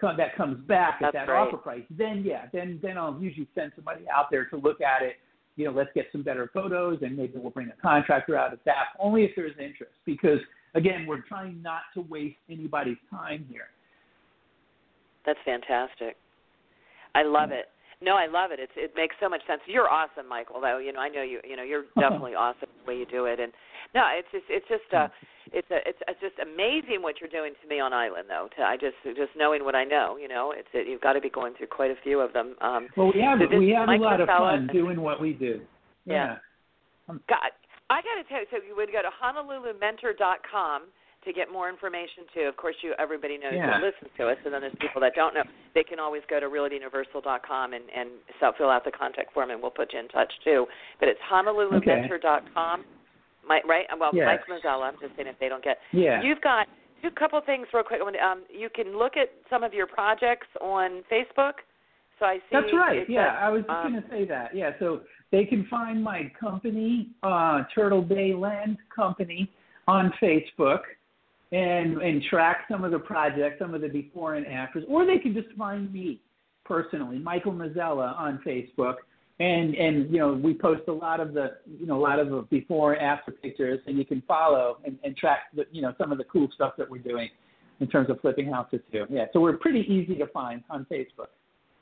co- that comes back at That's that great. offer price, then yeah, then then I'll usually send somebody out there to look at it. You know, let's get some better photos, and maybe we'll bring a contractor out at that. Only if there's interest, because again, we're trying not to waste anybody's time here. That's fantastic. I love Yeah. it. No, I love it. It's it makes so much sense. You're awesome, Michael. Though you know, I know you. You know, you're definitely awesome the way you do it. And no, it's just it's just uh, it's a, it's it's just amazing what you're doing to me on Island. Though, to, I just just knowing what I know. You know, it's it, you've got to be going through quite a few of them. Um, Well, we have so this we have a Michael lot of Fella- fun doing what we do. Yeah. Yeah. God, I got to tell you. So you would go to honolulu mentor dot com to get more information too. Of course, you everybody knows Yeah. that listens to us, and then there's people that don't know. They can always go to realty universal dot com and, and so fill out the contact form, and we'll put you in touch too. But it's honolulu mentor dot com, My, right? Well, Yes. Mike Mazzella, I'm just saying if they don't get. Yeah. You've got two couple things real quick. Um, you can look at some of your projects on Facebook. So I see. That's right. it Yeah, says, I was just um, going to say that. Yeah, so they can find my company, uh, Turtle Bay Land Company, on Facebook. And and track some of the projects, some of the before and afters, or they can just find me personally, Michael Mazzella, on Facebook, and and you know we post a lot of the you know a lot of the before and after pictures, and you can follow and, and track the you know some of the cool stuff that we're doing in terms of flipping houses too. Yeah, so we're pretty easy to find on Facebook.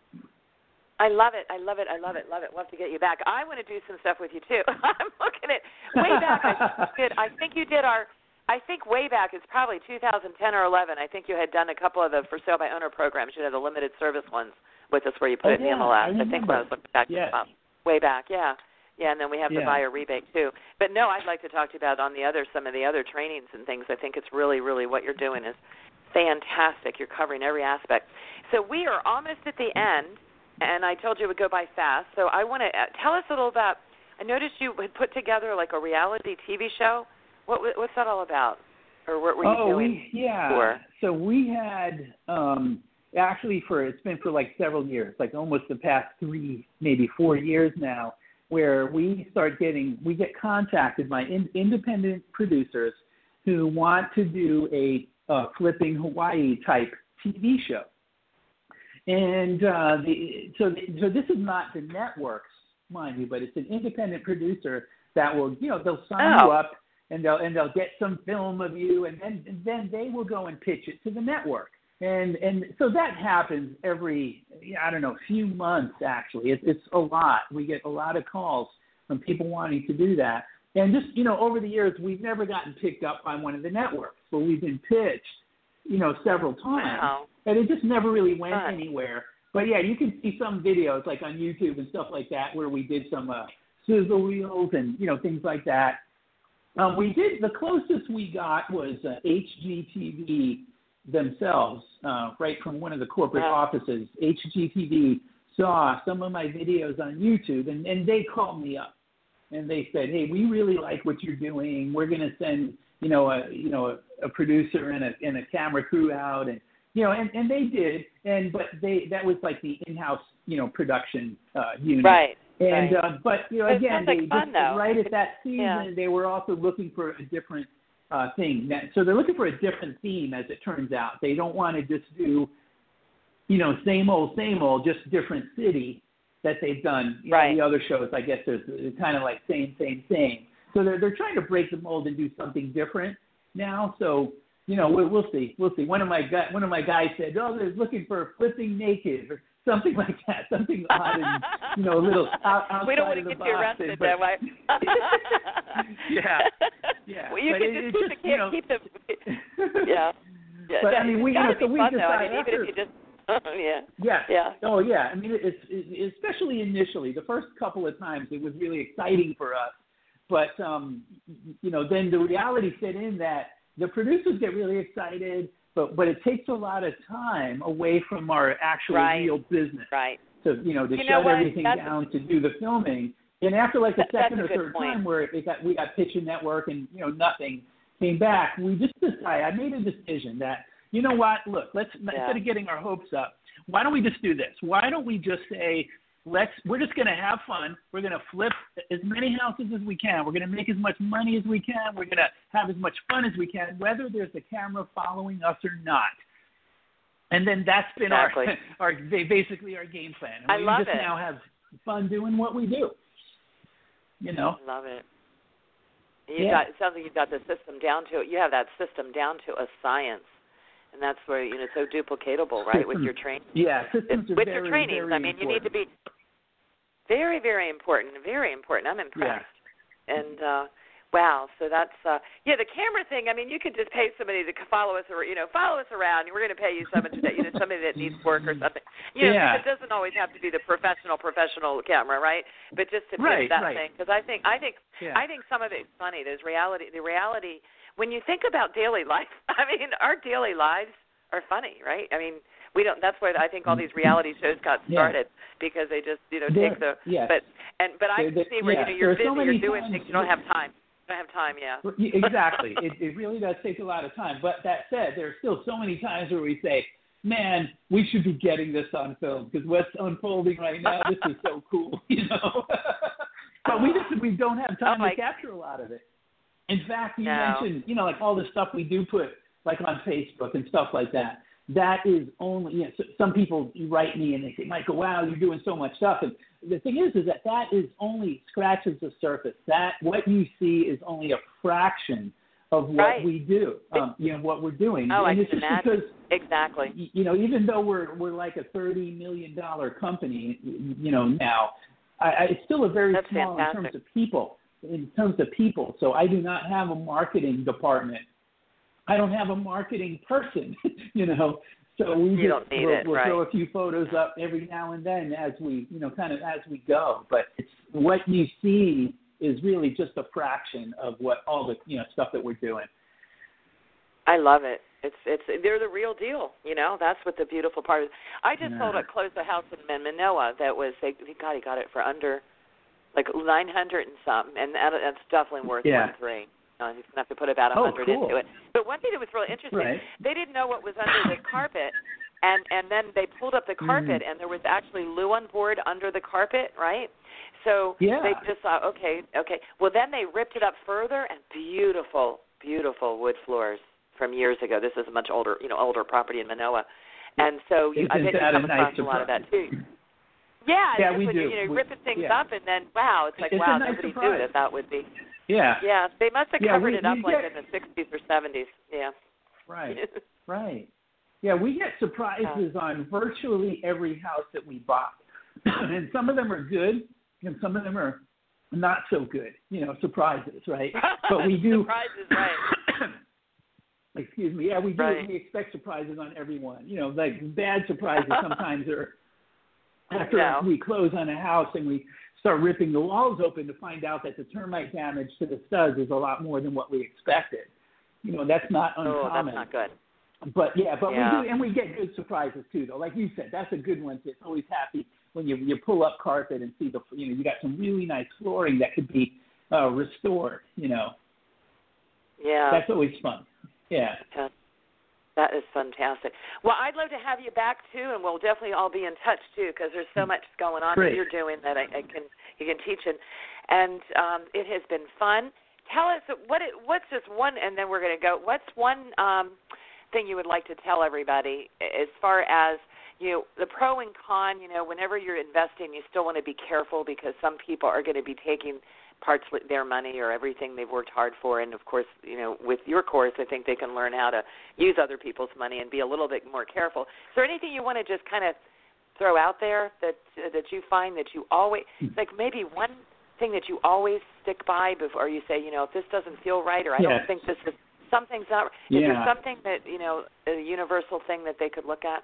I love it. I love it. I love it. Love it. Love to get you back. I want to do some stuff with you too. I'm looking at way back. I did. I think you did our. I think way back, it's probably two thousand ten or eleven. I think you had done a couple of the for sale by owner programs. You had the limited service ones with us where you put Oh, it in yeah, the M L S. I I, think when I was looking back, Yes. um, way back, yeah, yeah. And then we have the Yeah. buyer rebate too. But no, I'd like to talk to you about on the other some of the other trainings and things. I think it's really, really what you're doing is fantastic. You're covering every aspect. So we are almost at the end, and I told you it would go by fast. So I want to uh, tell us a little about. I noticed you had put together like a reality T V show. What what's that all about? Or what were you oh, doing? we, yeah. For? So we had um, actually for it's been for like several years, like almost the past three, maybe four years now, where we start getting we get contacted by in, independent producers who want to do a uh, flipping Hawaii type T V show, and uh, the, so the, so this is not the networks, mind you, but it's an independent producer that will you know they'll sign Oh. you up. And they'll and they'll get some film of you, and then and then they will go and pitch it to the network, and and so that happens every I don't know few months actually. It's it's a lot. We get a lot of calls from people wanting to do that, and just you know over the years we've never gotten picked up by one of the networks, but we've been pitched, you know, several times, Wow. and it just never really went Fun. anywhere. But yeah, you can see some videos like on YouTube and stuff like that where we did some uh, sizzle reels and you know things like that. Um, we did the closest we got was uh, H G T V themselves, uh, right from one of the corporate Wow. offices. H G T V saw some of my videos on YouTube, and, and they called me up, and they said, "Hey, we really like what you're doing. We're going to send you know a you know a, a producer and a and a camera crew out, and you know and, and they did, and but they that was like the in-house you know production uh, unit, Right. and right. uh, but you know But it again, sounds like they fun, just, though. right at that season, Yeah. they were also looking for a different uh, thing. That, so they're looking for a different theme, as it turns out. They don't want to just do, you know, same old, same old, just different city that they've done. You Right. know, the other shows, I guess, there's it's kind of like same, same, same. So they're they're trying to break the mold and do something different now. So you know, we'll, we'll see, we'll see. One of my guy, one of my guys said, "Oh, they're looking for flipping naked." Or something like that, something odd and, you know, a little out, outside we don't want of to the get you box. arrested but, that way. yeah, yeah. Well, you but can it, just it keep, just, the, you know, keep the. Yeah. yeah. But yeah. I mean, we, it's you know, gotta so be we fun, decided though. I mean, after, even if you just. yeah. Yeah. Yeah. Oh, yeah. I mean, it's, it's especially initially, the first couple of times, it was really exciting for us. But um, you know, then the reality set in that the producers get really excited, but but it takes a lot of time away from our actual Right. real business. Right. To you know to You know shut what? everything That's- down to do the filming. And after like the That- that's second a or good third point. time where it got we got pitch and network and you know nothing came back, we just decided. I made a decision that you know what? Look, let's Yeah. instead of getting our hopes up, why don't we just do this? Why don't we just say, let's we're just going to have fun. We're going to flip as many houses as we can. We're going to make as much money as we can. We're going to have as much fun as we can, whether there's a camera following us or not. And then that's been exactly. our, our basically our game plan. And I we love just it. now have fun doing what we do. You know? I love it. You yeah. got, it sounds like you've got the system down to it. You have that system down to a science. And that's where, you know, it's so duplicatable, right, systems, with your training. Yeah, systems it's, are with very, your trainings. very I mean, important. you need to be very, very important, very important. I'm impressed. Yeah. And, uh, wow, so that's, uh, yeah, the camera thing, I mean, you could just pay somebody to follow us, or, you know, follow us around. We're going to pay you somebody, you know, somebody that needs work or something. You know, yeah. it doesn't always have to be the professional, professional camera, right? But just to right, pitch that right. thing. Because I think, I think, yeah. I think some of it's funny. There's reality, the reality, when you think about daily life, I mean, our daily lives are funny, right? I mean, we don't. That's why I think all these reality shows got started yeah. because they just, you know, they're, take the. Yes. But and but I they're, can see where yeah. you know you're busy, so you're doing times, things, you don't have time. You don't have time, yeah. Exactly. it, it really does take a lot of time. But that said, there are still so many times where we say, "Man, we should be getting this on film because what's unfolding right now, this is so cool," you know. But we just we don't have time oh to capture a lot of it. In fact, you no. mentioned, you know, like all the stuff we do put, like on Facebook and stuff like that. That is only, you know, some people write me and they say, Michael, wow, you're doing so much stuff. And the thing is, is that that is only scratches the surface. That, what you see is only a fraction of what right. we do, um, you know, what we're doing. Oh, and I it's can just imagine. because, exactly. you know, even though we're, we're like a thirty million dollars company, you know, now, I, I, it's still a very That's small fantastic. in terms of people, in terms of people. So I do not have a marketing department. I don't have a marketing person, you know. So we you just don't need we'll, it, we'll right. throw a few photos up every now and then as we, you know, kind of as we go. But it's what you see is really just a fraction of what all the, you know, stuff that we're doing. I love it. It's it's they're the real deal, you know. That's what the beautiful part is. I just yeah. sold a closed a house in Manoa that was they God he got it for under like nine hundred and something, and that, that's definitely worth yeah. one three. Uh, he's gonna have to put about a oh, hundred cool. into it. But one thing that was really interesting, right. they didn't know what was under the carpet, and and then they pulled up the carpet, mm. and there was actually Luan board under the carpet, right? So yeah. they just thought, okay, okay. Well, then they ripped it up further, and beautiful, beautiful wood floors from years ago. This is a much older, you know, older property in Manoa, and so you, I bet you come across nice a lot of that too. Yeah, yeah, just we when do. You, you know, we, ripping things yeah. up, and then wow, it's like it's wow, nice nobody surprise. knew that that would be. Yeah. Yeah, they must have yeah, covered we, it up we like get, in the sixties or seventies. Yeah. Right. right. Yeah, we get surprises yeah. on virtually every house that we buy, and some of them are good, and some of them are not so good. You know, surprises, right? But we do surprises, right? Excuse me. Yeah, we do. Right. We expect surprises on everyone. You know, like bad surprises sometimes are after no. we close on a house and we start ripping the walls open to find out that the termite damage to the studs is a lot more than what we expected. You know, that's not uncommon. Oh, that's not good. But yeah, but yeah. we do, and we get good surprises too, though. Like you said, that's a good one. It's always happy when you you pull up carpet and see the, you know, you got some really nice flooring that could be uh, restored. You know. Yeah. That's always fun. Yeah. That is fantastic. Well, I'd love to have you back too, and we'll definitely all be in touch too, because there's so much going on Great. that you're doing that I, I can you can teach and and um, it has been fun. Tell us what it, what's just one, and then we're going to go. What's one um, thing you would like to tell everybody as far as you know, the pro and con? You know, whenever you're investing, you still want to be careful because some people are going to be taking parts of their money or everything they've worked hard for. And, of course, you know, with your course, I think they can learn how to use other people's money and be a little bit more careful. Is there anything you want to just kind of throw out there that uh, that you find that you always – like maybe one thing that you always stick by before you say, you know, if this doesn't feel right or I yes. don't think this is – something's not – is yeah. there something that, you know, a universal thing that they could look at?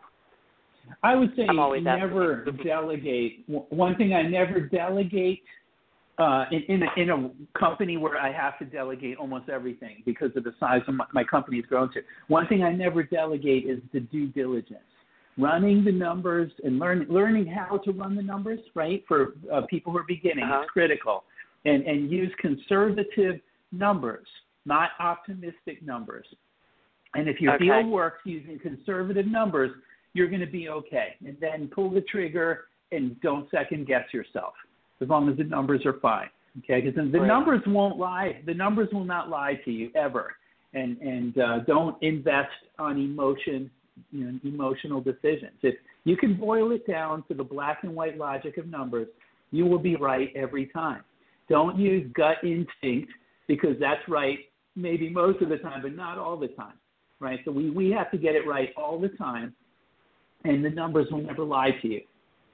I would say asking. never delegate. One thing I never delegate – Uh, in, in, a, in a company where I have to delegate almost everything because of the size of my, my company's grown to. One thing I never delegate is the due diligence. Running the numbers and learn, learning how to run the numbers, right, for uh, people who are beginning uh-huh. is critical. And, and use conservative numbers, not optimistic numbers. And if your okay. deal works using conservative numbers, you're going to be okay. And then pull the trigger and don't second guess yourself. As long as the numbers are fine, okay? Because the right. numbers won't lie. The numbers will not lie to you ever. And and uh, don't invest on emotion you know, emotional decisions. If you can boil it down to the black and white logic of numbers, you will be right every time. Don't use gut instinct, because that's right maybe most of the time, but not all the time, right? So we, we have to get it right all the time, and the numbers will never lie to you.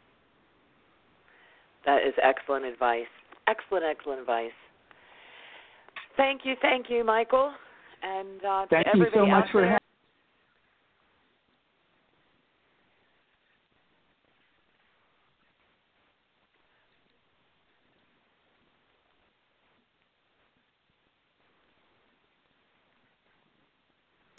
That is excellent advice. Excellent, excellent advice. Thank you, thank you, Michael. And uh, to thank you everybody so much out for there,